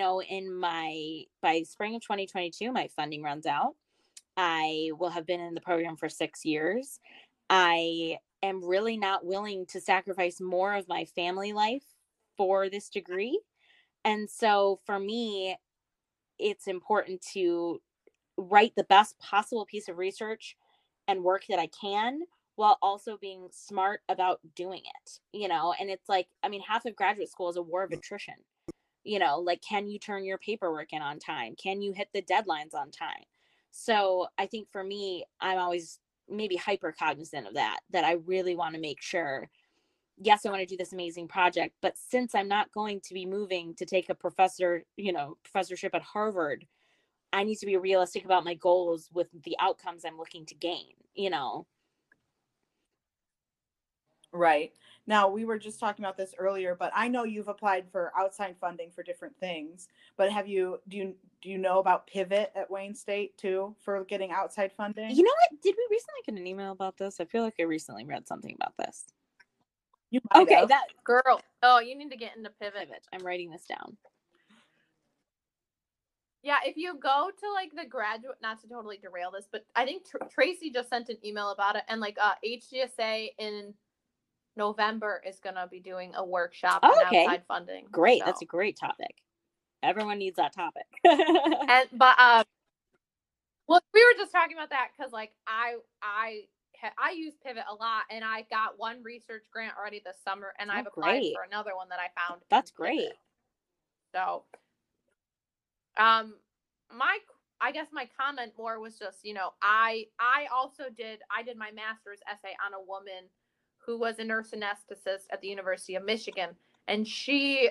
by spring of 2022, my funding runs out. I will have been in the program for 6 years. I am really not willing to sacrifice more of my family life for this degree. And so for me, it's important to write the best possible piece of research and work that I can, while also being smart about doing it, and it's like, I mean, half of graduate school is a war of attrition. Like, can you turn your paperwork in on time? Can you hit the deadlines on time? So I think for me, I'm always maybe hyper cognizant of that I really want to make sure, yes, I want to do this amazing project, but since I'm not going to be moving to take a professorship at Harvard, I need to be realistic about my goals with the outcomes I'm looking to gain. Right. Now, we were just talking about this earlier, but I know you've applied for outside funding for different things. But do you know about Pivot at Wayne State too for getting outside funding? You know what? Did we recently get an email about this? I feel like I recently read something about this. You might Okay, have. that girl. Oh, you need to get into Pivot. I'm writing this down. Yeah, if you go to like the graduate, not to totally derail this, but I think Tracy just sent an email about it, and like HGSA in November is gonna be doing a workshop on outside funding. Great, so. That's a great topic. Everyone needs that topic. Well, we were just talking about that because like I use Pivot a lot, and I got one research grant already this summer, and I've applied for another one that I found. That's great. So, I guess my comment more was just, I did my master's essay on a woman who was a nurse anesthetist at the University of Michigan, and she,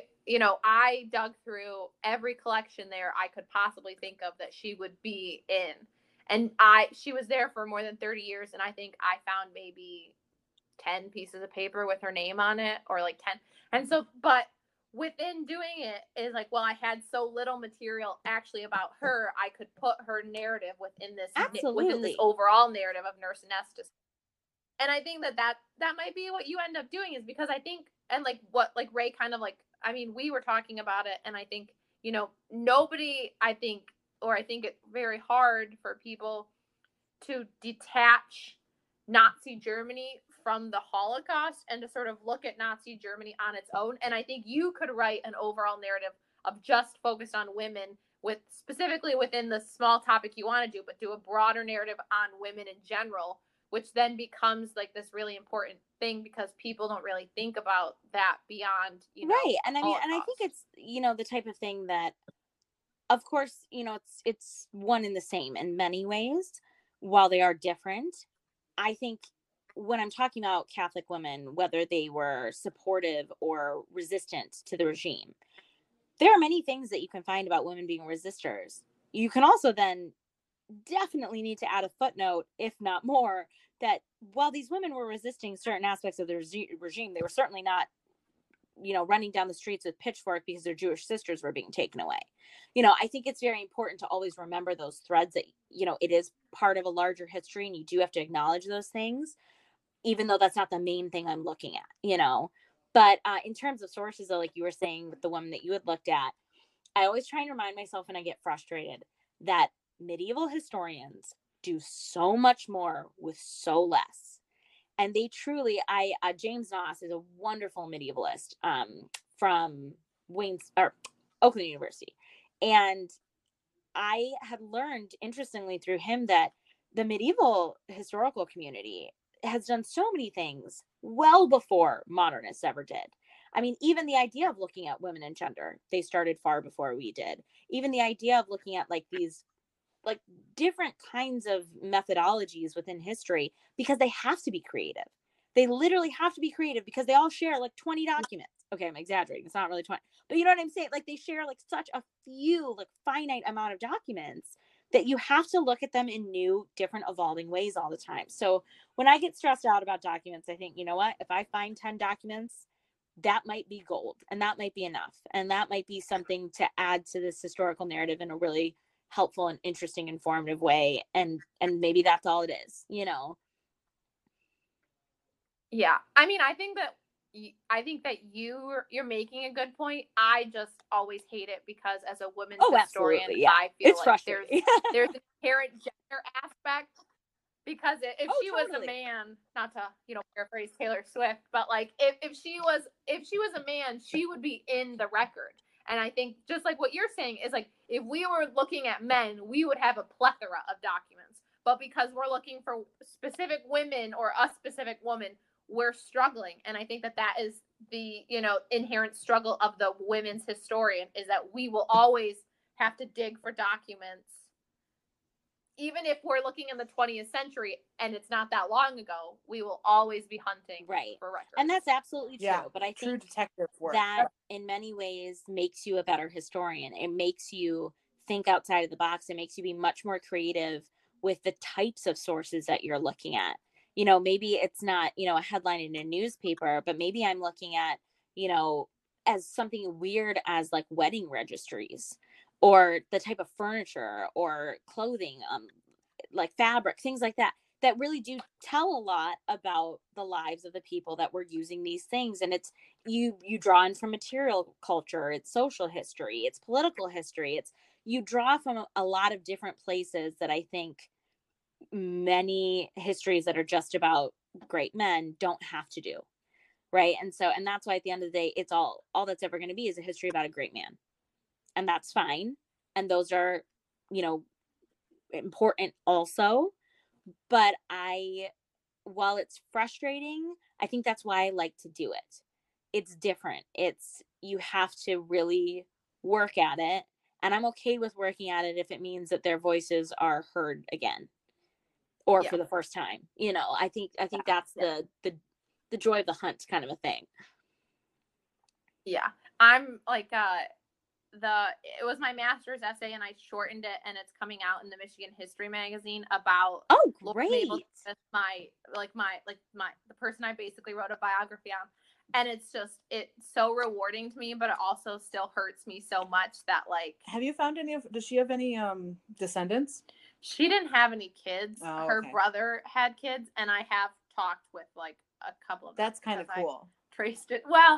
I dug through every collection there I could possibly think of that she would be in. And she was there for more than 30 years. And I think I found maybe 10 pieces of paper with her name on it, or like 10. And so, but within doing it is like, well, I had so little material actually about her, I could put her narrative within this overall narrative of nurse anesthetist. And I think that might be what you end up doing, is because I think, and like what like Ray kind of like, I mean, we were talking about it, and I think, nobody, I think it's very hard for people to detach Nazi Germany from the Holocaust and to sort of look at Nazi Germany on its own. And I think you could write an overall narrative of just focused on women, with specifically within the small topic you want to do, but do a broader narrative on women in general, which then becomes like this really important thing, because people don't really think about that beyond, right. And I mean, and I think it's, the type of thing that, of course, it's one and the same in many ways, while they are different. I think when I'm talking about Catholic women, whether they were supportive or resistant to the regime, there are many things that you can find about women being resistors. You can also then definitely need to add a footnote, if not more, that while these women were resisting certain aspects of the regime, they were certainly not, running down the streets with pitchfork because their Jewish sisters were being taken away. I think it's very important to always remember those threads, that, it is part of a larger history, and you do have to acknowledge those things, even though that's not the main thing I'm looking at, But in terms of sources, though, like you were saying with the woman that you had looked at, I always try and remind myself when I get frustrated that medieval historians do so much more with so less. And they truly, James Noss is a wonderful medievalist from Oakland University. And I had learned, interestingly, through him, that the medieval historical community has done so many things well before modernists ever did. I mean, even the idea of looking at women and gender, they started far before we did. Even the idea of looking at like these like different kinds of methodologies within history, because they have to be creative. They literally have to be creative because they all share like 20 documents. Okay, I'm exaggerating. It's not really 20, but you know what I'm saying? Like they share like such a few, like finite amount of documents that you have to look at them in new, different, evolving ways all the time. So when I get stressed out about documents, I think, you know what, if I find 10 documents, that might be gold, and that might be enough, and that might be something to add to this historical narrative in a really helpful and interesting, informative way, and maybe that's all it is, you know. Yeah, I mean, I think that you're making a good point. I just always hate it because as a women's historian, absolutely, yeah, I feel it's like frustrating. there's an inherent gender aspect, because if she was totally. a man, not to paraphrase Taylor Swift, but like if she was a man, she would be in the record. And I think just like what you're saying is like, if we were looking at men, we would have a plethora of documents. But because we're looking for specific women or a specific woman, we're struggling. And I think that is the inherent struggle of the women's historian, is that we will always have to dig for documents, even if we're looking in the 20th century and it's not that long ago. We will always be hunting for records. And that's absolutely true. Yeah, but I true think detective work. that in many ways makes you a better historian. It makes you think outside of the box. It makes you be much more creative with the types of sources that you're looking at. Maybe it's not, a headline in a newspaper, but maybe I'm looking at, as something weird as like wedding registries, or the type of furniture or clothing, like fabric, things like that, that really do tell a lot about the lives of the people that were using these things. And it's, you draw in from material culture, it's social history, it's political history, you draw from a lot of different places that I think many histories that are just about great men don't have to do. Right. And that's why at the end of the day, it's all that's ever going to be is a history about a great man. And that's fine. And those are, important also. But while it's frustrating, I think that's why I like to do it. It's different. You have to really work at it. And I'm okay with working at it if it means that their voices are heard again, or for the first time. I think that's the joy of the hunt kind of a thing. Yeah. I'm like, it was my master's essay, and I shortened it, and it's coming out in the Michigan History Magazine about great. The person I basically wrote a biography on. And it's so rewarding to me, but it also still hurts me so much that, like, have you found does she have any descendants? She didn't have any kids. Oh, her okay. brother had kids, and I have talked with like a couple of them. That's kind of cool. I traced it. Well,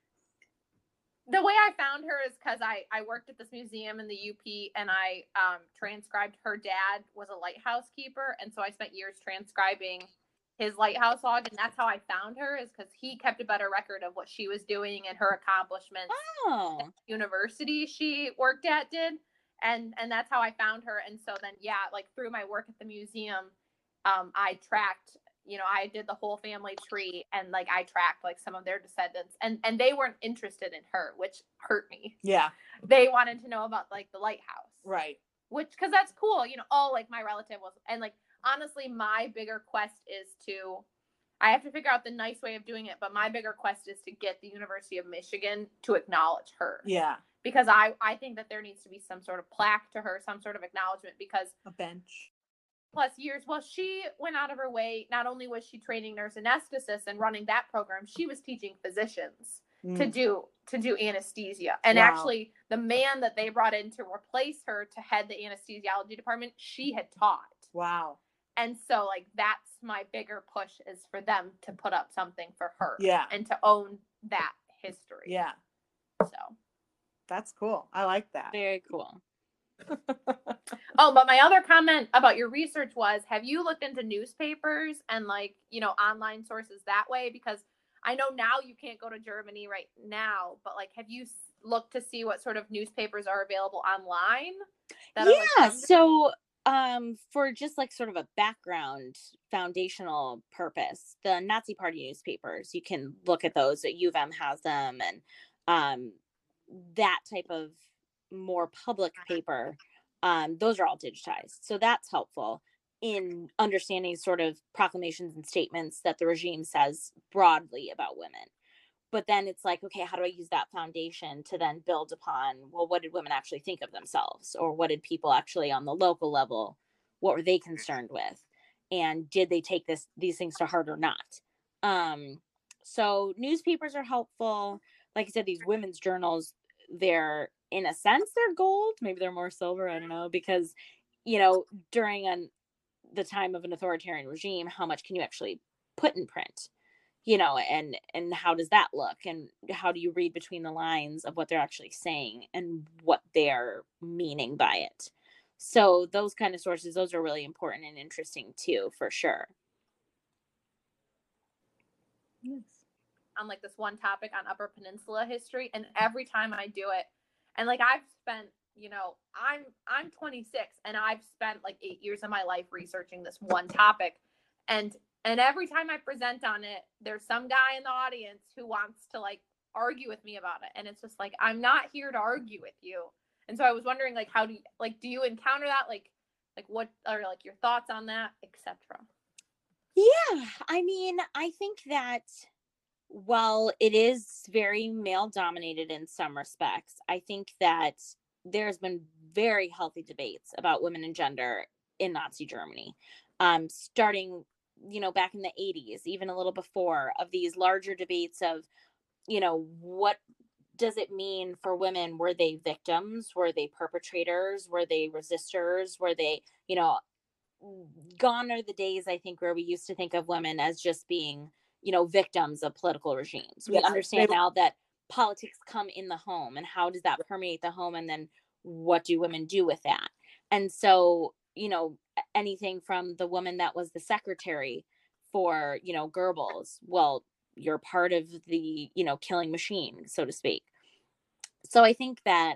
the way I found her is because I worked at this museum in the UP, and I transcribed. Her dad was a lighthouse keeper, and so I spent years transcribing his lighthouse log, and that's how I found her, is because he kept a better record of what she was doing and her accomplishments. Oh. The university she worked at did, and that's how I found her. And so then, like through my work at the museum, I tracked. I did the whole family tree, and like I tracked like some of their descendants, and they weren't interested in her, which hurt me. Yeah. They wanted to know about like the lighthouse. Right. Which, because that's cool, like my relative was, and like honestly, my bigger quest is I have to figure out the nice way of doing it, but my bigger quest is to get the University of Michigan to acknowledge her. Yeah. Because I think that there needs to be some sort of plaque to her, some sort of acknowledgement, because a bench. Plus years. Well, she went out of her way. Not only was she training nurse anesthetists and running that program, she was teaching physicians to do anesthesia. And actually, the man that they brought in to replace her to head the anesthesiology department, she had taught. Wow. And so, like, that's my bigger push, is for them to put up something for her. Yeah. And to own that history. Yeah. So. That's cool. I like that. Very cool. Oh, but my other comment about your research was, have you looked into newspapers and like, online sources that way? Because I know now you can't go to Germany right now, but like, have you looked to see what sort of newspapers are available online? So for just like sort of a background foundational purpose, the Nazi Party newspapers, you can look at those. U of M has them, and that type of more public paper, those are all digitized, so that's helpful in understanding sort of proclamations and statements that the regime says broadly about women. but then it's like, okay, how do I use that foundation to then build upon, well, what did women actually think of themselves? Or what did people actually on the local level, what were they concerned with? And did they take these things to heart or not? So newspapers are helpful. Like I said, these women's journals, they're, in a sense, they're gold. Maybe they're more silver. I don't know. Because, during the time of an authoritarian regime, how much can you actually put in print? And how does that look? And how do you read between the lines of what they're actually saying and what they're meaning by it? So those kind of sources, those are really important and interesting too, for sure. Yes. On like this one topic on Upper Peninsula history, and every time I do it, and like I've spent, I'm 26 and I've spent like 8 years of my life researching this one topic, and every time I present on it, there's some guy in the audience who wants to like argue with me about it, and it's just like, I'm not here to argue with you. And so I was wondering, like, how do you encounter that, like what are like your thoughts on that, etc.? Yeah, I mean, I think that while it is very male dominated in some respects, I think that there's been very healthy debates about women and gender in Nazi Germany, starting, back in the 80s, even a little before, of these larger debates of, what does it mean for women? Were they victims? Were they perpetrators? Were they resistors? Were they, gone are the days, I think, where we used to think of women as just being, victims of political regimes. We understand now that politics come in the home, and how does that permeate the home? And then what do women do with that? And so, anything from the woman that was the secretary for, Goebbels, well, you're part of the, killing machine, so to speak. So I think that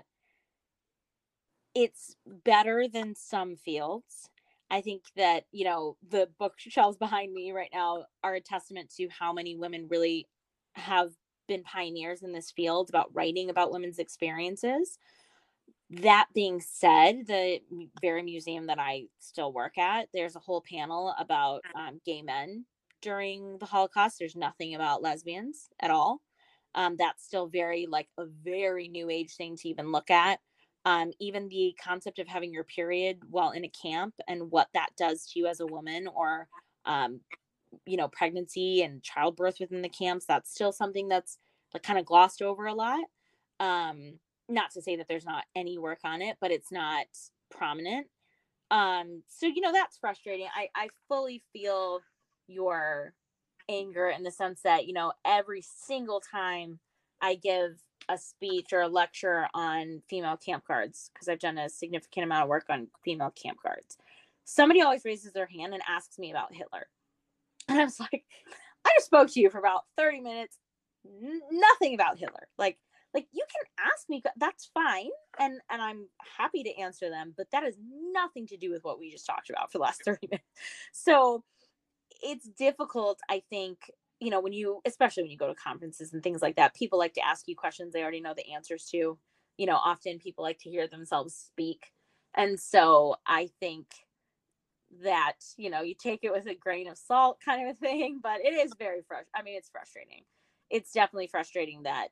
it's better than some fields. I think that, the bookshelves behind me right now are a testament to how many women really have been pioneers in this field about writing about women's experiences. That being said, the very museum that I still work at, there's a whole panel about gay men during the Holocaust. There's nothing about lesbians at all. That's still very, like, a very new age thing to even look at. Even the concept of having your period while in a camp and what that does to you as a woman, or, pregnancy and childbirth within the camps, that's still something that's like kind of glossed over a lot. Not to say that there's not any work on it, but it's not prominent. So, that's frustrating. I fully feel your anger in the sense that, every single time I give a speech or a lecture on female camp guards, because I've done a significant amount of work on female camp guards, somebody always raises their hand and asks me about Hitler. And I was like, I just spoke to you for about 30 minutes, nothing about Hitler. Like you can ask me, that's fine, and I'm happy to answer them, but that has nothing to do with what we just talked about for the last 30 minutes. So it's difficult, I think, especially when you go to conferences and things like that, people like to ask you questions they already know the answers to. Often people like to hear themselves speak. And so I think that, you take it with a grain of salt kind of a thing, but it is very it's frustrating. It's definitely frustrating that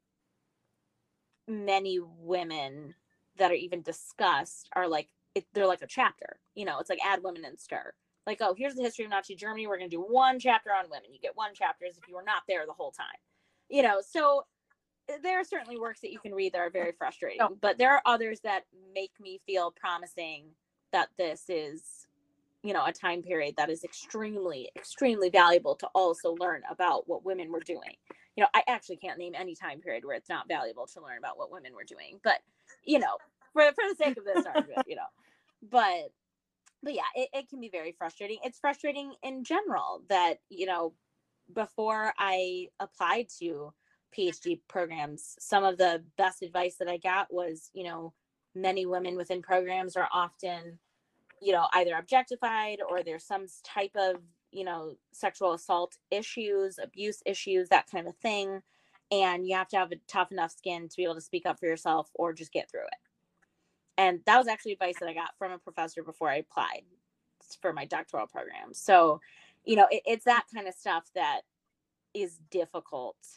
many women that are even discussed are like, they're like a chapter, it's like add women and stir. Like, oh, here's the history of Nazi Germany. We're going to do one chapter on women. You get one chapter as if you were not there the whole time. So there are certainly works that you can read that are very frustrating, but there are others that make me feel promising that this is, a time period that is extremely, extremely valuable to also learn about what women were doing. I actually can't name any time period where it's not valuable to learn about what women were doing, but, for the sake of this argument, but yeah, it can be very frustrating. It's frustrating in general that, before I applied to PhD programs, some of the best advice that I got was, many women within programs are often, either objectified, or there's some type of, sexual assault issues, abuse issues, that kind of thing. And you have to have a tough enough skin to be able to speak up for yourself or just get through it. And that was actually advice that I got from a professor before I applied for my doctoral program. So, it's that kind of stuff that is difficult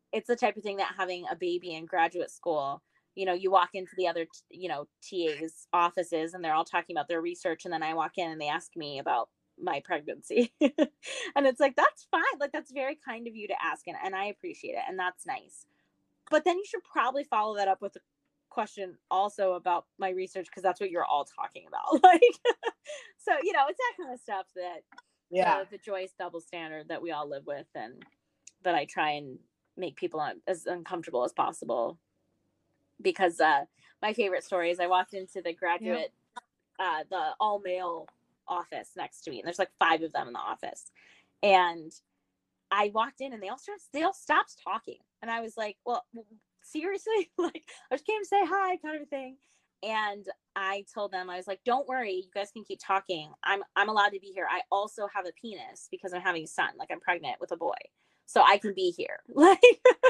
it's the type of thing that having a baby in graduate school, you walk into the other, TA's offices and they're all talking about their research. And then I walk in and they ask me about my pregnancy. And it's like, that's fine. Like, that's very kind of you to ask. And I appreciate it. And that's nice. But then you should probably follow that up with a question also about my research, because that's what you're all talking about. Like, so, it's that kind of stuff that the Joyce double standard that we all live with, and that I try and make people as uncomfortable as possible. Because my favorite story is I walked into the graduate, the all male office next to me, and there's like 5 of them in the office, and I walked in and they all stopped talking, and I was like, well, seriously, like, I just came to say hi, kind of a thing. And I told them, I was like, don't worry, you guys can keep talking. I'm allowed to be here. I also have a penis because I'm having a son, like I'm pregnant with a boy, so I can be here. Like,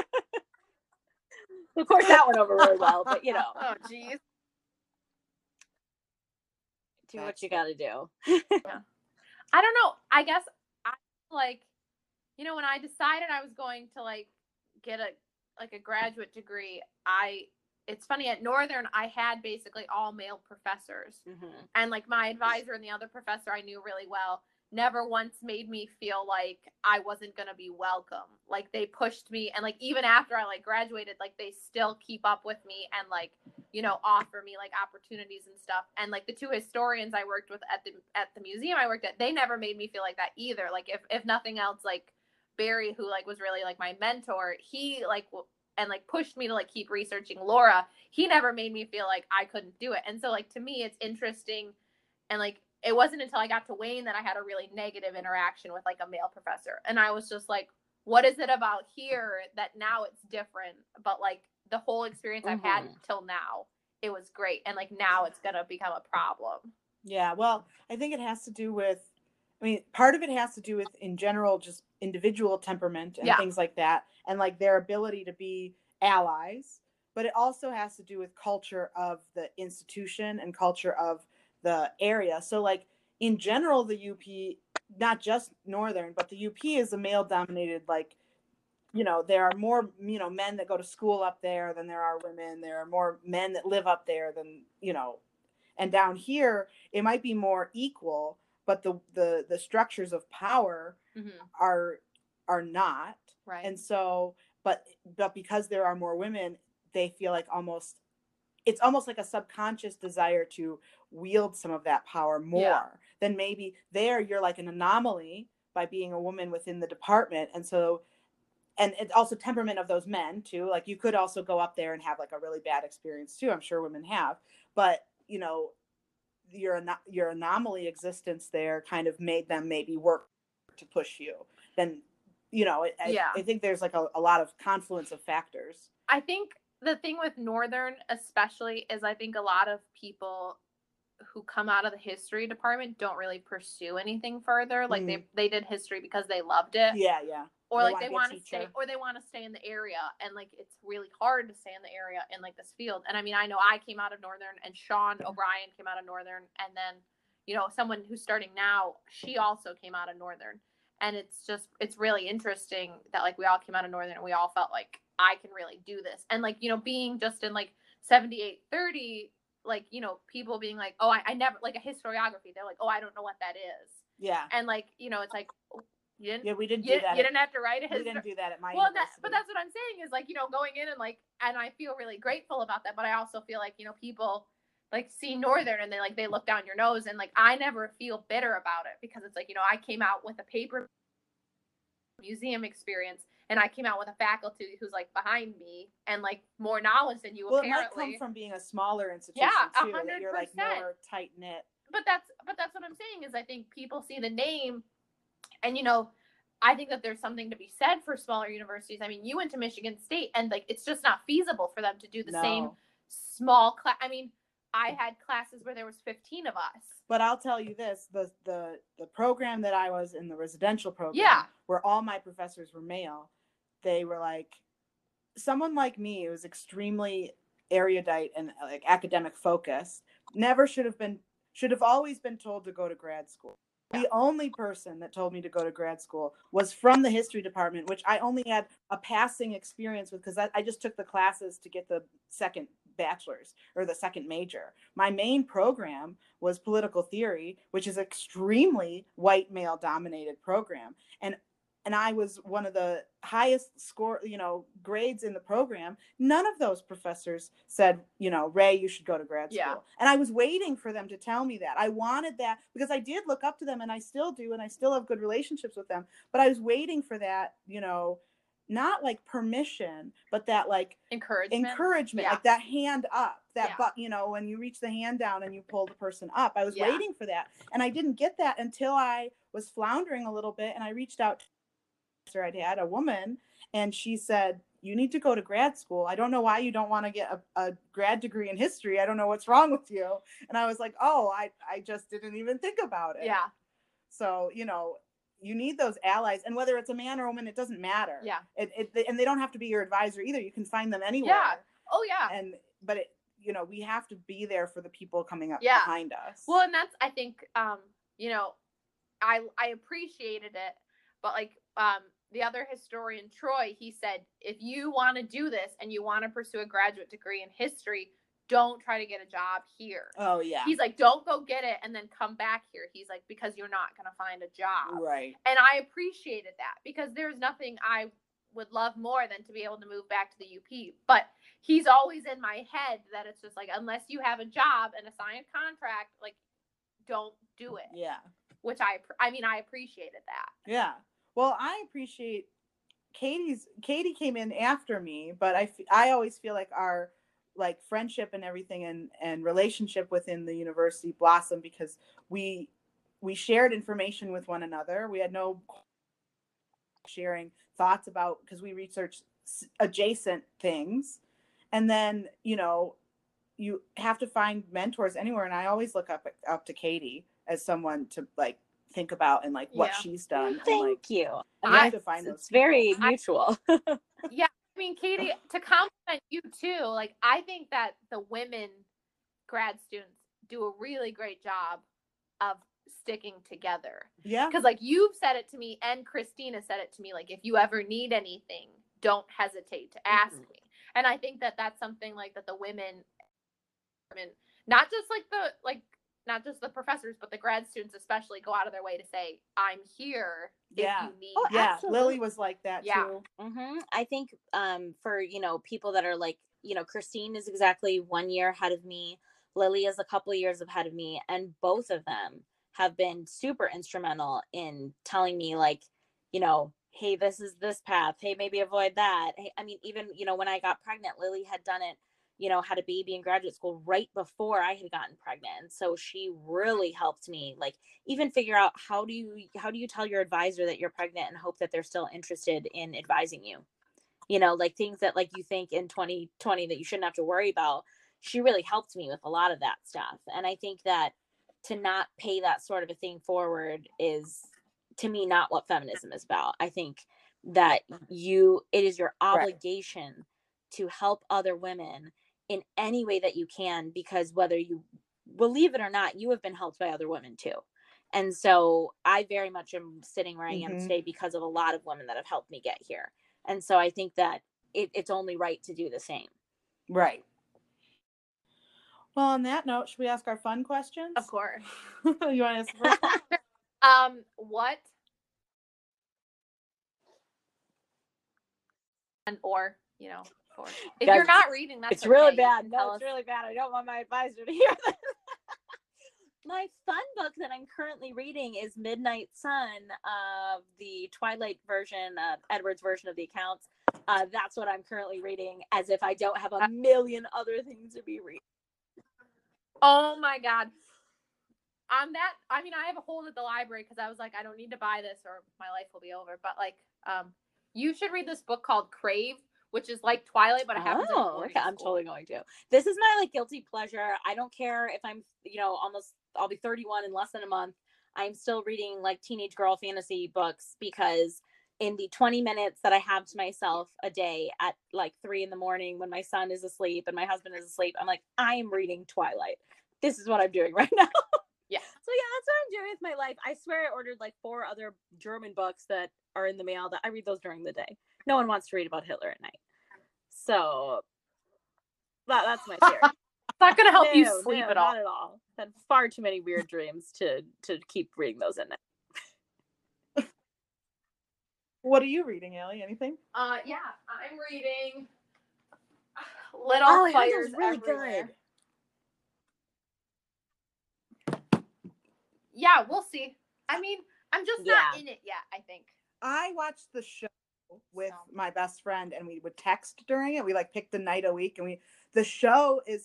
of course that went over really well, but Oh geez. Do what you gotta do. Yeah. I don't know. I guess I like, when I decided I was going to like get a graduate degree, it's funny, at Northern I had basically all male professors, and like my advisor and the other professor I knew really well never once made me feel like I wasn't going to be welcome. Like, they pushed me, and like even after I like graduated, like they still keep up with me and like, offer me like opportunities and stuff. And like the 2 historians I worked with at the museum I worked at, they never made me feel like that either. Like, if nothing else, like Barry, who like was really like my mentor, he like and like pushed me to like keep researching Laura, he never made me feel like I couldn't do it. And so like to me it's interesting, and like it wasn't until I got to Wayne that I had a really negative interaction with like a male professor, and I was just like, what is it about here that now it's different? But like the whole experience I've had till now, it was great, and like now it's gonna become a problem. Yeah, well, I think it has to do with, part of it has to do with, in general, just individual temperament and things like that, and like their ability to be allies. But it also has to do with culture of the institution and culture of the area. So like in general, the UP, not just Northern, but the UP is a male dominated, like, there are more, men that go to school up there than there are women. There are more men that live up there than, and down here it might be more equal, but the structures of power are not. Right. And so, but because there are more women, they feel like it's almost like a subconscious desire to wield some of that power more than maybe there. You're like an anomaly by being a woman within the department. And so, and it's also temperament of those men too. Like, you could also go up there and have like a really bad experience too. I'm sure women have, but your anomaly existence there kind of made them maybe work to push you. Then, I think there's like a lot of confluence of factors. I think the thing with Northern especially is I think a lot of people who come out of the history department don't really pursue anything further. Like they did history because they loved it. Yeah. Or like they want to stay, or they want to stay in the area, and like it's really hard to stay in the area in like this field. And I mean, I know I came out of Northern, and Sean O'Brien came out of Northern, and then someone who's starting now, she also came out of Northern. And it's really interesting that like we all came out of Northern and we all felt like I can really do this. And like, being just in like 7830, like, people being like, oh, I never, like a historiography, they're like, oh, I don't know what that is. Yeah. And like, it's like, we didn't do that. You didn't have to write a history. We didn't do that at my university. But that's what I'm saying is like, going in and like, and I feel really grateful about that. But I also feel like, people like see Northern and they look down your nose, and like, I never feel bitter about it, because it's like, I came out with a paper museum experience, and I came out with a faculty who's like behind me and like more knowledge than you. Well, apparently. It might come from being a smaller institution too, 100%. That you're like more tight knit. But that's what I'm saying is I think people see the name, and I think that there's something to be said for smaller universities. I mean, you went to Michigan State, and like it's just not feasible for them to do the same small class. I mean, I had classes where there was 15 of us. But I'll tell you this, the program that I was in, the residential program, where all my professors were male, they were like, someone like me who was extremely erudite and like academic focused, should have always been told to go to grad school. The only person that told me to go to grad school was from the history department, which I only had a passing experience with because I just took the classes to get the second bachelor's or the second major. My main program was political theory, which is extremely white male dominated program. And I was one of the highest score, grades in the program. None of those professors said, Ray, you should go to grad school. Yeah. And I was waiting for them to tell me that. I wanted that because I did look up to them and I still do, and I still have good relationships with them. But I was waiting for that, not like permission, but that like encouragement, Yeah. like that hand up, that, Yeah. when you reach the hand down and you pull the person up. I was Yeah. waiting for that. And I didn't get that until I was floundering a little bit and I reached out to I'd had a woman and she said, you need to go to grad school. I don't know why you don't want to get a grad degree in history. I don't know what's wrong with you. And I was like, oh, I just didn't even think about it. Yeah. So, you need those allies, and whether it's a man or a woman, it doesn't matter. Yeah. And they don't have to be your advisor either. You can find them anywhere. Yeah. Oh yeah. But we have to be there for the people coming up Yeah. behind us. Well, and that's, I think, I appreciated it, but like, the other historian, Troy, he said, if you want to do this and you want to pursue a graduate degree in history, don't try to get a job here. Oh, yeah. He's like, don't go get it and then come back here. He's like, because you're not going to find a job. Right. And I appreciated that because there's nothing I would love more than to be able to move back to the UP. But he's always in my head that it's just like, unless you have a job and a signed contract, like, don't do it. Yeah. Which I appreciated that. Yeah. Well, I appreciate Katie came in after me, but I always feel like our like friendship and everything and relationship within the university blossomed because we shared information with one another. We had no sharing thoughts about, because we researched adjacent things. And then, you have to find mentors anywhere. And I always look up to Katie as someone to like think about and like what she's done. Thank you. I have to find those. It's very mutual. Yeah. I mean, Katie, to compliment you too, like I think that the women grad students do a really great job of sticking together. Yeah. Because like you've said it to me and Christina said it to me, like if you ever need anything, don't hesitate to ask me. And I think that that's something like that the women, not just the professors, but the grad students especially go out of their way to say, I'm here if you need me. Yeah, Lily was like that too. Mm-hmm. I think for, people that are like, Christine is exactly 1 year ahead of me. Lily is a couple of years ahead of me. And both of them have been super instrumental in telling me like, hey, this is this path. Hey, maybe avoid that. Hey, I mean, even, when I got pregnant, Lily had done it, had a baby in graduate school right before I had gotten pregnant. And so she really helped me like even figure out how do you tell your advisor that you're pregnant and hope that they're still interested in advising you, like things that like you think in 2020 that you shouldn't have to worry about. She really helped me with a lot of that stuff. And I think that to not pay that sort of a thing forward is, to me, not what feminism is about. I think that it is your obligation to help other women in any way that you can, because whether you believe it or not, you have been helped by other women too. And so I very much am sitting where I am today because of a lot of women that have helped me get here. And so I think that it's only right to do the same. Right. Well, on that note, should we ask our fun questions? Of course. You want to ask the first one? What or if Guys, you're not reading, that's it's really okay. bad. No, it's really bad. I don't want my advisor to hear this. My fun book that I'm currently reading is Midnight Sun, the Twilight version, Edward's version of the accounts. That's what I'm currently reading, as if I don't have a million other things to be reading. Oh my God. On that, I mean, I have a hold at the library because I was like, I don't need to buy this or my life will be over. But like, you should read this book called Crave, which is like Twilight, but it happens in boarding school. I'm totally going to. This is my like guilty pleasure. I don't care if I'm, I'll be 31 in less than a month. I'm still reading like teenage girl fantasy books because in the 20 minutes that I have to myself a day at like 3 a.m. when my son is asleep and my husband is asleep, I'm like, I am reading Twilight. This is what I'm doing right now. Yeah. So yeah, what I'm doing with my life. I swear I ordered like 4 other German books that are in the mail that I read those during the day. No one wants to read about Hitler at night. So that's my theory. It's not gonna help you sleep at all. Not at all. Had far too many weird dreams to keep reading those at night. What are you reading, Allie? Anything? Yeah, I'm reading Little Fires really Everywhere. good. Yeah, we'll see. I mean, I'm just not in it yet, I think. I watched the show with my best friend and we would text during it. We like picked a night a week and the show is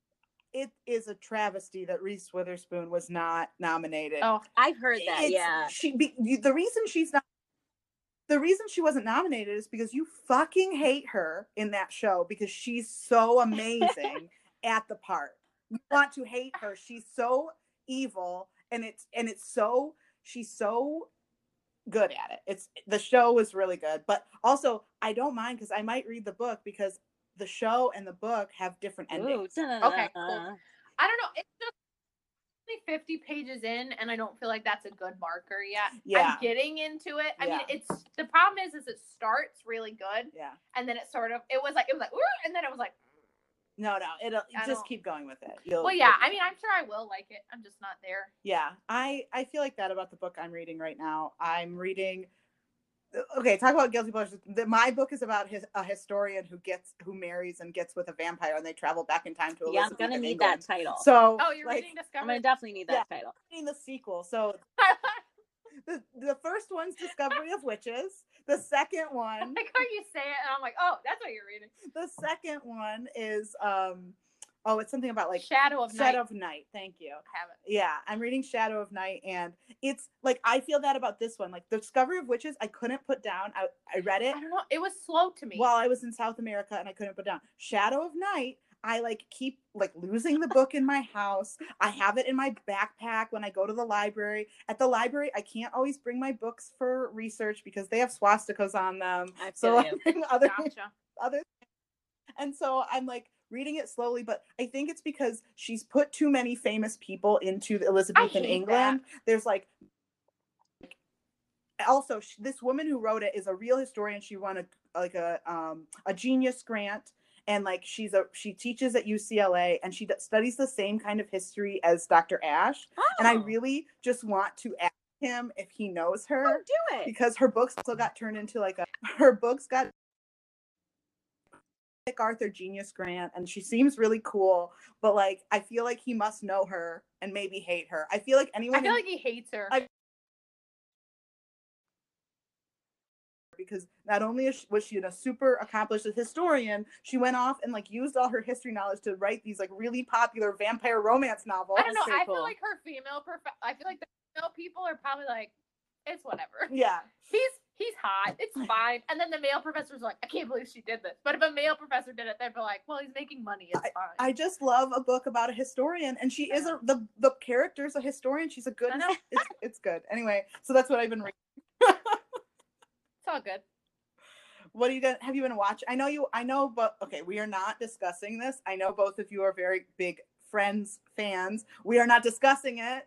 a travesty that Reese Witherspoon was not nominated. Oh, I've heard that. The reason she wasn't nominated is because you fucking hate her in that show because she's so amazing at the part. You want to hate her. She's so evil and she's so good at it. The show was really good, but also I don't mind because I might read the book because the show and the book have different endings. Okay, cool. I don't know. It's just 50 pages in and I don't feel like that's a good marker yet. Yeah. I'm getting into it. I mean, the problem is it starts really good. Yeah. And then it was like, and then it was like, no, it'll just keep going with it. I mean, I'm sure I will like it. I'm just not there. Yeah. I feel like that about the book I'm reading right now. I'm reading, okay, talk about guilty pleasures. My book is about a historian who marries and gets with a vampire and they travel back in time to Elizabeth. I'm gonna need that title. So you're reading Discovery? I'm gonna definitely need that title. I'm reading the sequel. So the first one's Discovery of Witches. The second one, I like how you say it and I'm like, oh, that's what you're reading. The second one is it's something about like Shadow of Night. Thank you. I have it. Yeah, I'm reading Shadow of Night and it's like I feel that about this one. Like the Discovery of Witches, I couldn't put down. I read it. I don't know. It was slow to me. While I was in South America and I couldn't put down. Shadow of Night, I like keep like losing the book in my house. I have it in my backpack when I go to the library. At the library, I can't always bring my books for research because they have swastikas on them. So I bring other things. And so I'm like reading it slowly, but I think it's because she's put too many famous people into the Elizabethan England. There's like also this woman who wrote it is a real historian. She won a Genius Grant. And like she teaches at UCLA and she studies the same kind of history as Dr. Ashe. Oh. And I really just want to ask him if he knows her. Oh, do it. Because her books also got turned into her books got Arthur Genius Grant and she seems really cool, but like I feel like he must know her and maybe hate her. I feel like he hates her. Because not only was she a super accomplished historian, she went off and like used all her history knowledge to write these like really popular vampire romance novels. I don't know. I feel like her I feel like the female people are probably like, it's whatever. Yeah. He's hot. It's fine. And then the male professor's like, I can't believe she did this. But if a male professor did it, they'd be like, well, he's making money. It's fine. I just love a book about a historian, and she is the character's a historian. She's a good. It's good. Anyway, so that's what I've been reading. It's all good. What have you been watching? I know, but okay, we are not discussing this. I know both of you are very big Friends fans. We are not discussing it.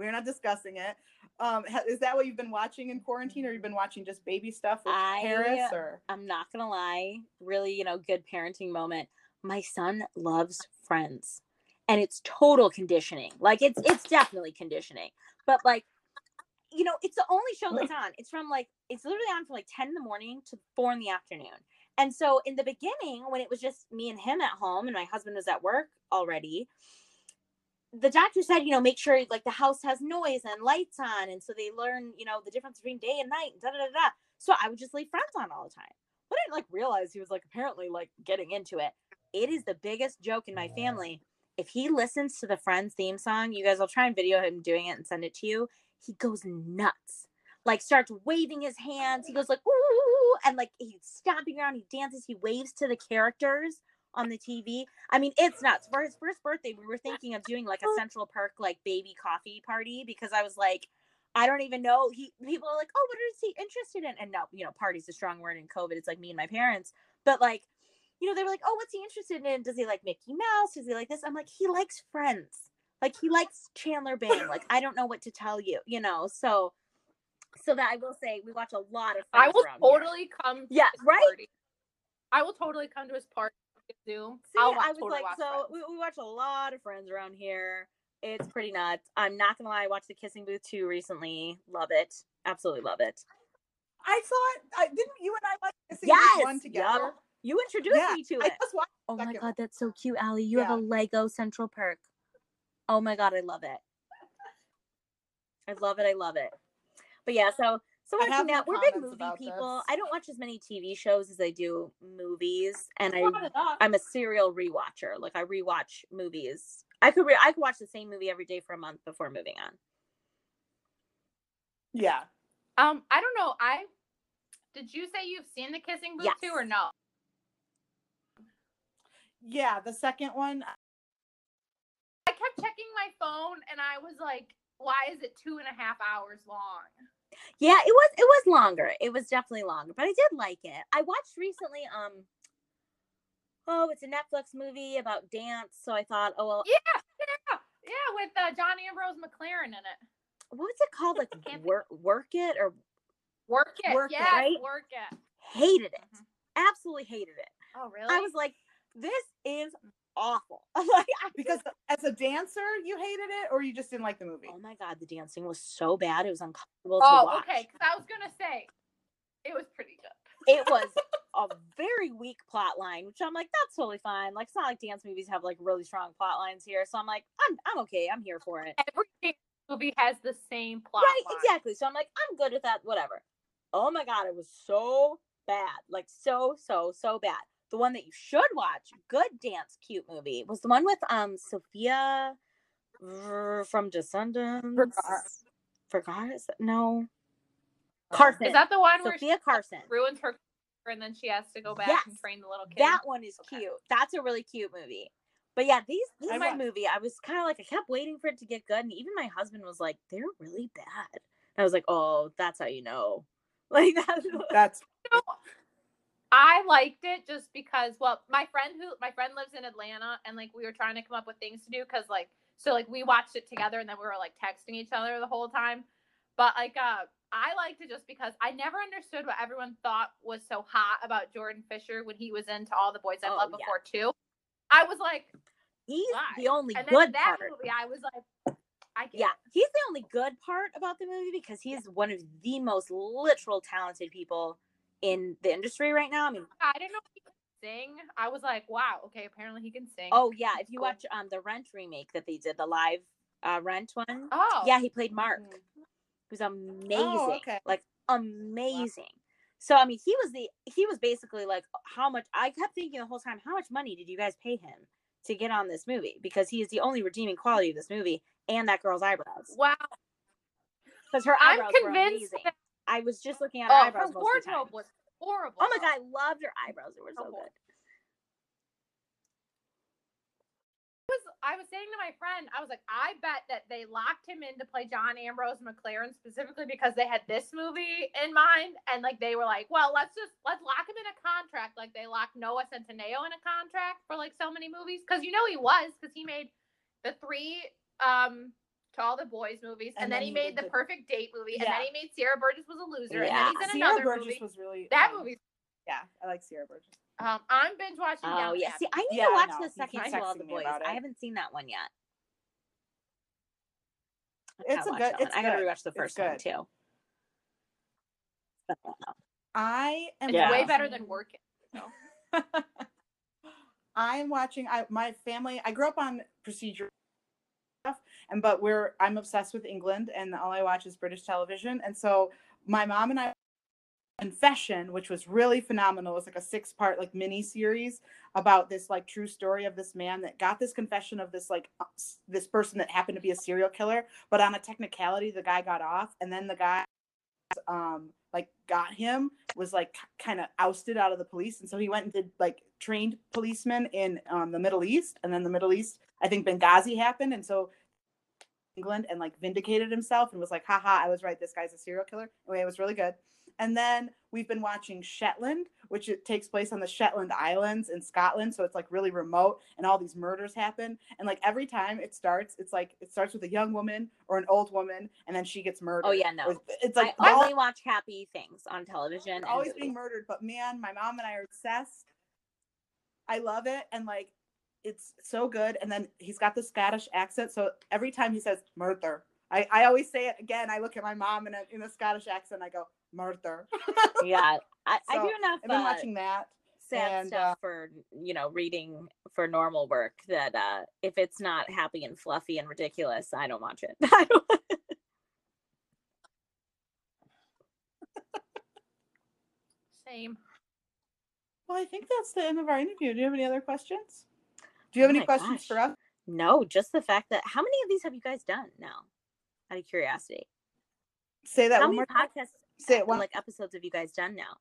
Is that what you've been watching in quarantine, or you've been watching just baby stuff with Paris? Or I'm not gonna lie, really, good parenting moment. My son loves Friends, and it's total conditioning. Like it's definitely conditioning, but like. It's the only show that's on. It's literally on from like 10 in the morning to 4 in the afternoon. And so in the beginning, when it was just me and him at home and my husband was at work already, the doctor said, make sure like the house has noise and lights on. And so they learn, the difference between day and night and da-da-da-da. So I would just leave Friends on all the time. But I didn't realize he was apparently getting into it. It is the biggest joke in my family. If he listens to the Friends theme song, you guys, I'll try and video him doing it and send it to you. He goes nuts, starts waving his hands. He goes ooh, and he's stomping around. He dances. He waves to the characters on the TV. I mean, it's nuts. For his first birthday, we were thinking of doing a Central Park baby coffee party because I was like, I don't even know. People are like, oh, what is he interested in? And no, party's a strong word in COVID. It's me and my parents, but they were like, oh, what's he interested in? Does he like Mickey Mouse? Does he like this? I'm like, he likes Friends. Like he likes Chandler Bing. Like I don't know what to tell you, you know. So that I will say we watch a lot of I Friends will around here. totally come to Yeah, his right? party. I will totally come to his party via Zoom. See, I'll I was totally like, watch so Friends. we watch a lot of Friends around here. It's pretty nuts. I'm not gonna lie, I watched The Kissing Booth 2 recently. Love it. Absolutely love it. I saw it. Didn't you and I watch Kissing Yes, Booth 1 together? yep. You introduced Yeah, me to I it. just watched the Oh my second god, one. that's so cute, Allie. You have a Yeah. Lego Central Perk. Oh my god, I love it. I love it. I love it. But yeah, so I have watching no that. We're big comments movie about people. this. I don't watch as many TV shows as I do movies, and Brought it up. I'm a serial rewatcher. Like I rewatch movies. I could watch the same movie every day for a month before moving on. Yeah. I don't know. Did you say you've seen The Kissing Booth Yes. 2 or no? Yeah, the second one. I kept checking my phone and I was like, why is it 2.5 hours long? Yeah, it was longer. It was definitely longer, but I did like it. I watched recently it's a Netflix movie about dance, so I thought, oh well. Yeah, with John Ambrose McLaren in it. What's it called? Like work it or Work It. Work It, Yes, right? Work It. Hated it. Mhm. Absolutely hated it. Oh, really? I was like, this is awful. Like, Because as a dancer, you hated it, or you just didn't like the movie? oh my god, the dancing was so bad. It was uncomfortable to watch. Okay. Because I was gonna say it was pretty good. It was a very weak plot line, which I'm like, that's totally fine. Like, it's not like dance movies have like really strong plot lines here, so I'm like, I'm okay. I'm here for it. Every movie has the same plot Right, line. exactly. So I'm like, I'm good with that. Whatever. Oh my god, it was so bad. Like so bad. The one that you should watch, good dance cute movie, was the one with Sophia from Descendants. Forgot? Is that, no. Carson. Is that the one where Sophia Carson ruins her career and then she has to go back Yes. and train the little kid? That one is Okay. cute. That's a really cute movie. But yeah, this is I my watched- movie. I was kind of like, I kept waiting for it to get good, and even my husband was like, "They're really bad." And I was like, "Oh, that's how you know." Like That's I liked it just because, well, my friend lives in Atlanta, and like we were trying to come up with things to do because we watched it together and then we were like texting each other the whole time. But like I liked it just because I never understood what everyone thought was so hot about Jordan Fisher when he was into All the Boys I Loved Before too. I was like, he's why? the only And then good in that part. movie, I was like, I get Yeah, it. he's the only good part about the movie because he's one of the most literal talented people in the industry right now. I mean, I didn't know he could sing. I was like, wow, okay, apparently he can sing. oh yeah, if you Cool. watch the Rent remake that they did, the live Rent one, Oh. yeah, he played Mark. Mhm. It was amazing. Oh, okay. Like amazing. So I mean, he was basically like, how much? I kept thinking the whole time, how much money did you guys pay him to get on this movie? Because he is the only redeeming quality of this movie, and that girl's eyebrows. Wow. Because her I'm eyebrows were convinced amazing. that I was just looking at her eyebrows her most of the time. wardrobe was horrible. Oh my god, I loved her eyebrows. They were so Oh. good. I was saying to my friend, I was like, I bet that they locked him in to play John Ambrose McLaren specifically because they had this movie in mind, and like they were like, well, let's lock him in a contract like they locked Noah Centineo in a contract for like so many movies because he made the 3 To All the Boys movies, and then he made the Perfect Date movie, and then he made Sierra Burgess Was a Loser, and then he's in Sierra another Burgess movie. was really That fun. movie. Yeah, I like Sierra Burgess. I'm binge watching. Oh Downton yeah. Abbey. See, I need Yeah, to I watch know. the You second keep To All texting the me Boys. about it. I haven't seen that one yet. It's a good. It's I gotta good. rewatch the It's first one good. too. But, I am. It's Yeah. way better than Working. I am watching. My family. I grew up on procedure stuff, but I'm obsessed with England, and all I watch is British television. And so my mom and I, Confession, which was really phenomenal, it was like a 6-part like mini series about this like true story of this man that got this confession of this like this person that happened to be a serial killer, but on a technicality the guy got off, and then the guy like got him was like kind of ousted out of the police, and so he went and did like trained policemen in the Middle East, and then the Middle East, I think Benghazi happened, and so England and like vindicated himself and was like, haha, I was right, this guy's a serial killer. Anyway, it was really good. And then we've been watching Shetland, which it takes place on the Shetland Islands in Scotland. So it's like really remote and all these murders happen. And like every time it starts, it's like it starts with a young woman or an old woman and then she gets murdered. Oh yeah, no. It's like I only watch happy things on television. they're always being murdered. But man, my mom and I are obsessed. I love it. And like it's so good. And then he's got the Scottish accent. So every time he says murder, I always say it again. I look at my mom in a Scottish accent. I go, murder. Yeah. I So, do enough I've been watching that. sad stuff for, reading for normal work that if it's not happy and fluffy and ridiculous, I don't watch it. Same. Well, I think that's the end of our interview. Do you have any other questions? Do you have any questions for us? No, just the fact that how many of these have you guys done now? Out of curiosity. Say that how one many more podcasts Say it one. like episodes have you guys done now?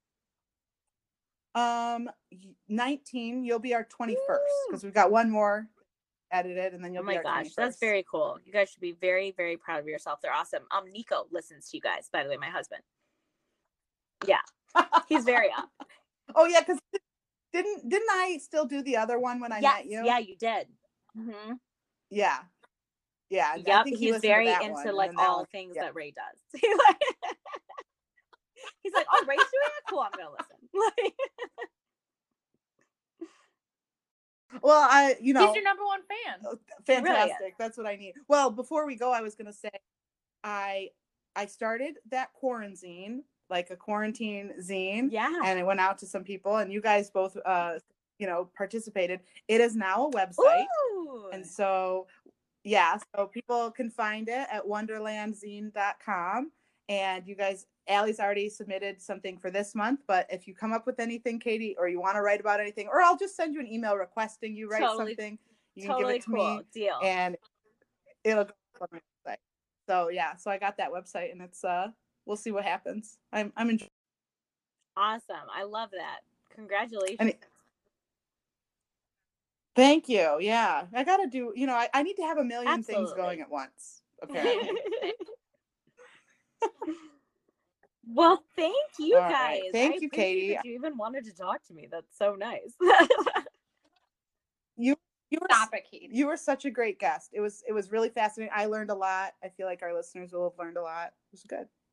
19. You'll be our 21st because we've got one more edited, and then you'll be our 21st. That's very cool. You guys should be very, very proud of yourself. They're awesome. Nico listens to you guys, by the way, my husband. Yeah, he's very up. Oh yeah, because didn't I still do the other one when I met you? Yeah, you did. Mm-hmm. Yeah. Yep, I think he's very into like all things that Ray does. He's like, oh, Ray's doing it? Cool, I'm gonna listen. Well, he's your number one fan. Fantastic. Really, that's what I need. Well, before we go, I was gonna say I started that quarantine, like a quarantine zine. Yeah. And it went out to some people, and you guys both participated. It is now a website. Ooh. And so yeah, so people can find it at wonderlandzine.com. And you guys, Allie's already submitted something for this month, but if you come up with anything, Katie, or you want to write about anything, or I'll just send you an email requesting you write something, you can give it to me. Deal. And it'll go on my website. So yeah, so I got that website, and it's we'll see what happens. I'm enjoying. Awesome. I love that. Congratulations. Thank you. Yeah. I got to do, I need to have a million things going at once, apparently. Well, thank you guys. Right. Thank you, Katie. That you even wanted to talk to me. That's so nice. You Stop it, Katie. You were such a great guest. It was really fascinating. I learned a lot. I feel like our listeners will have learned a lot. It was good.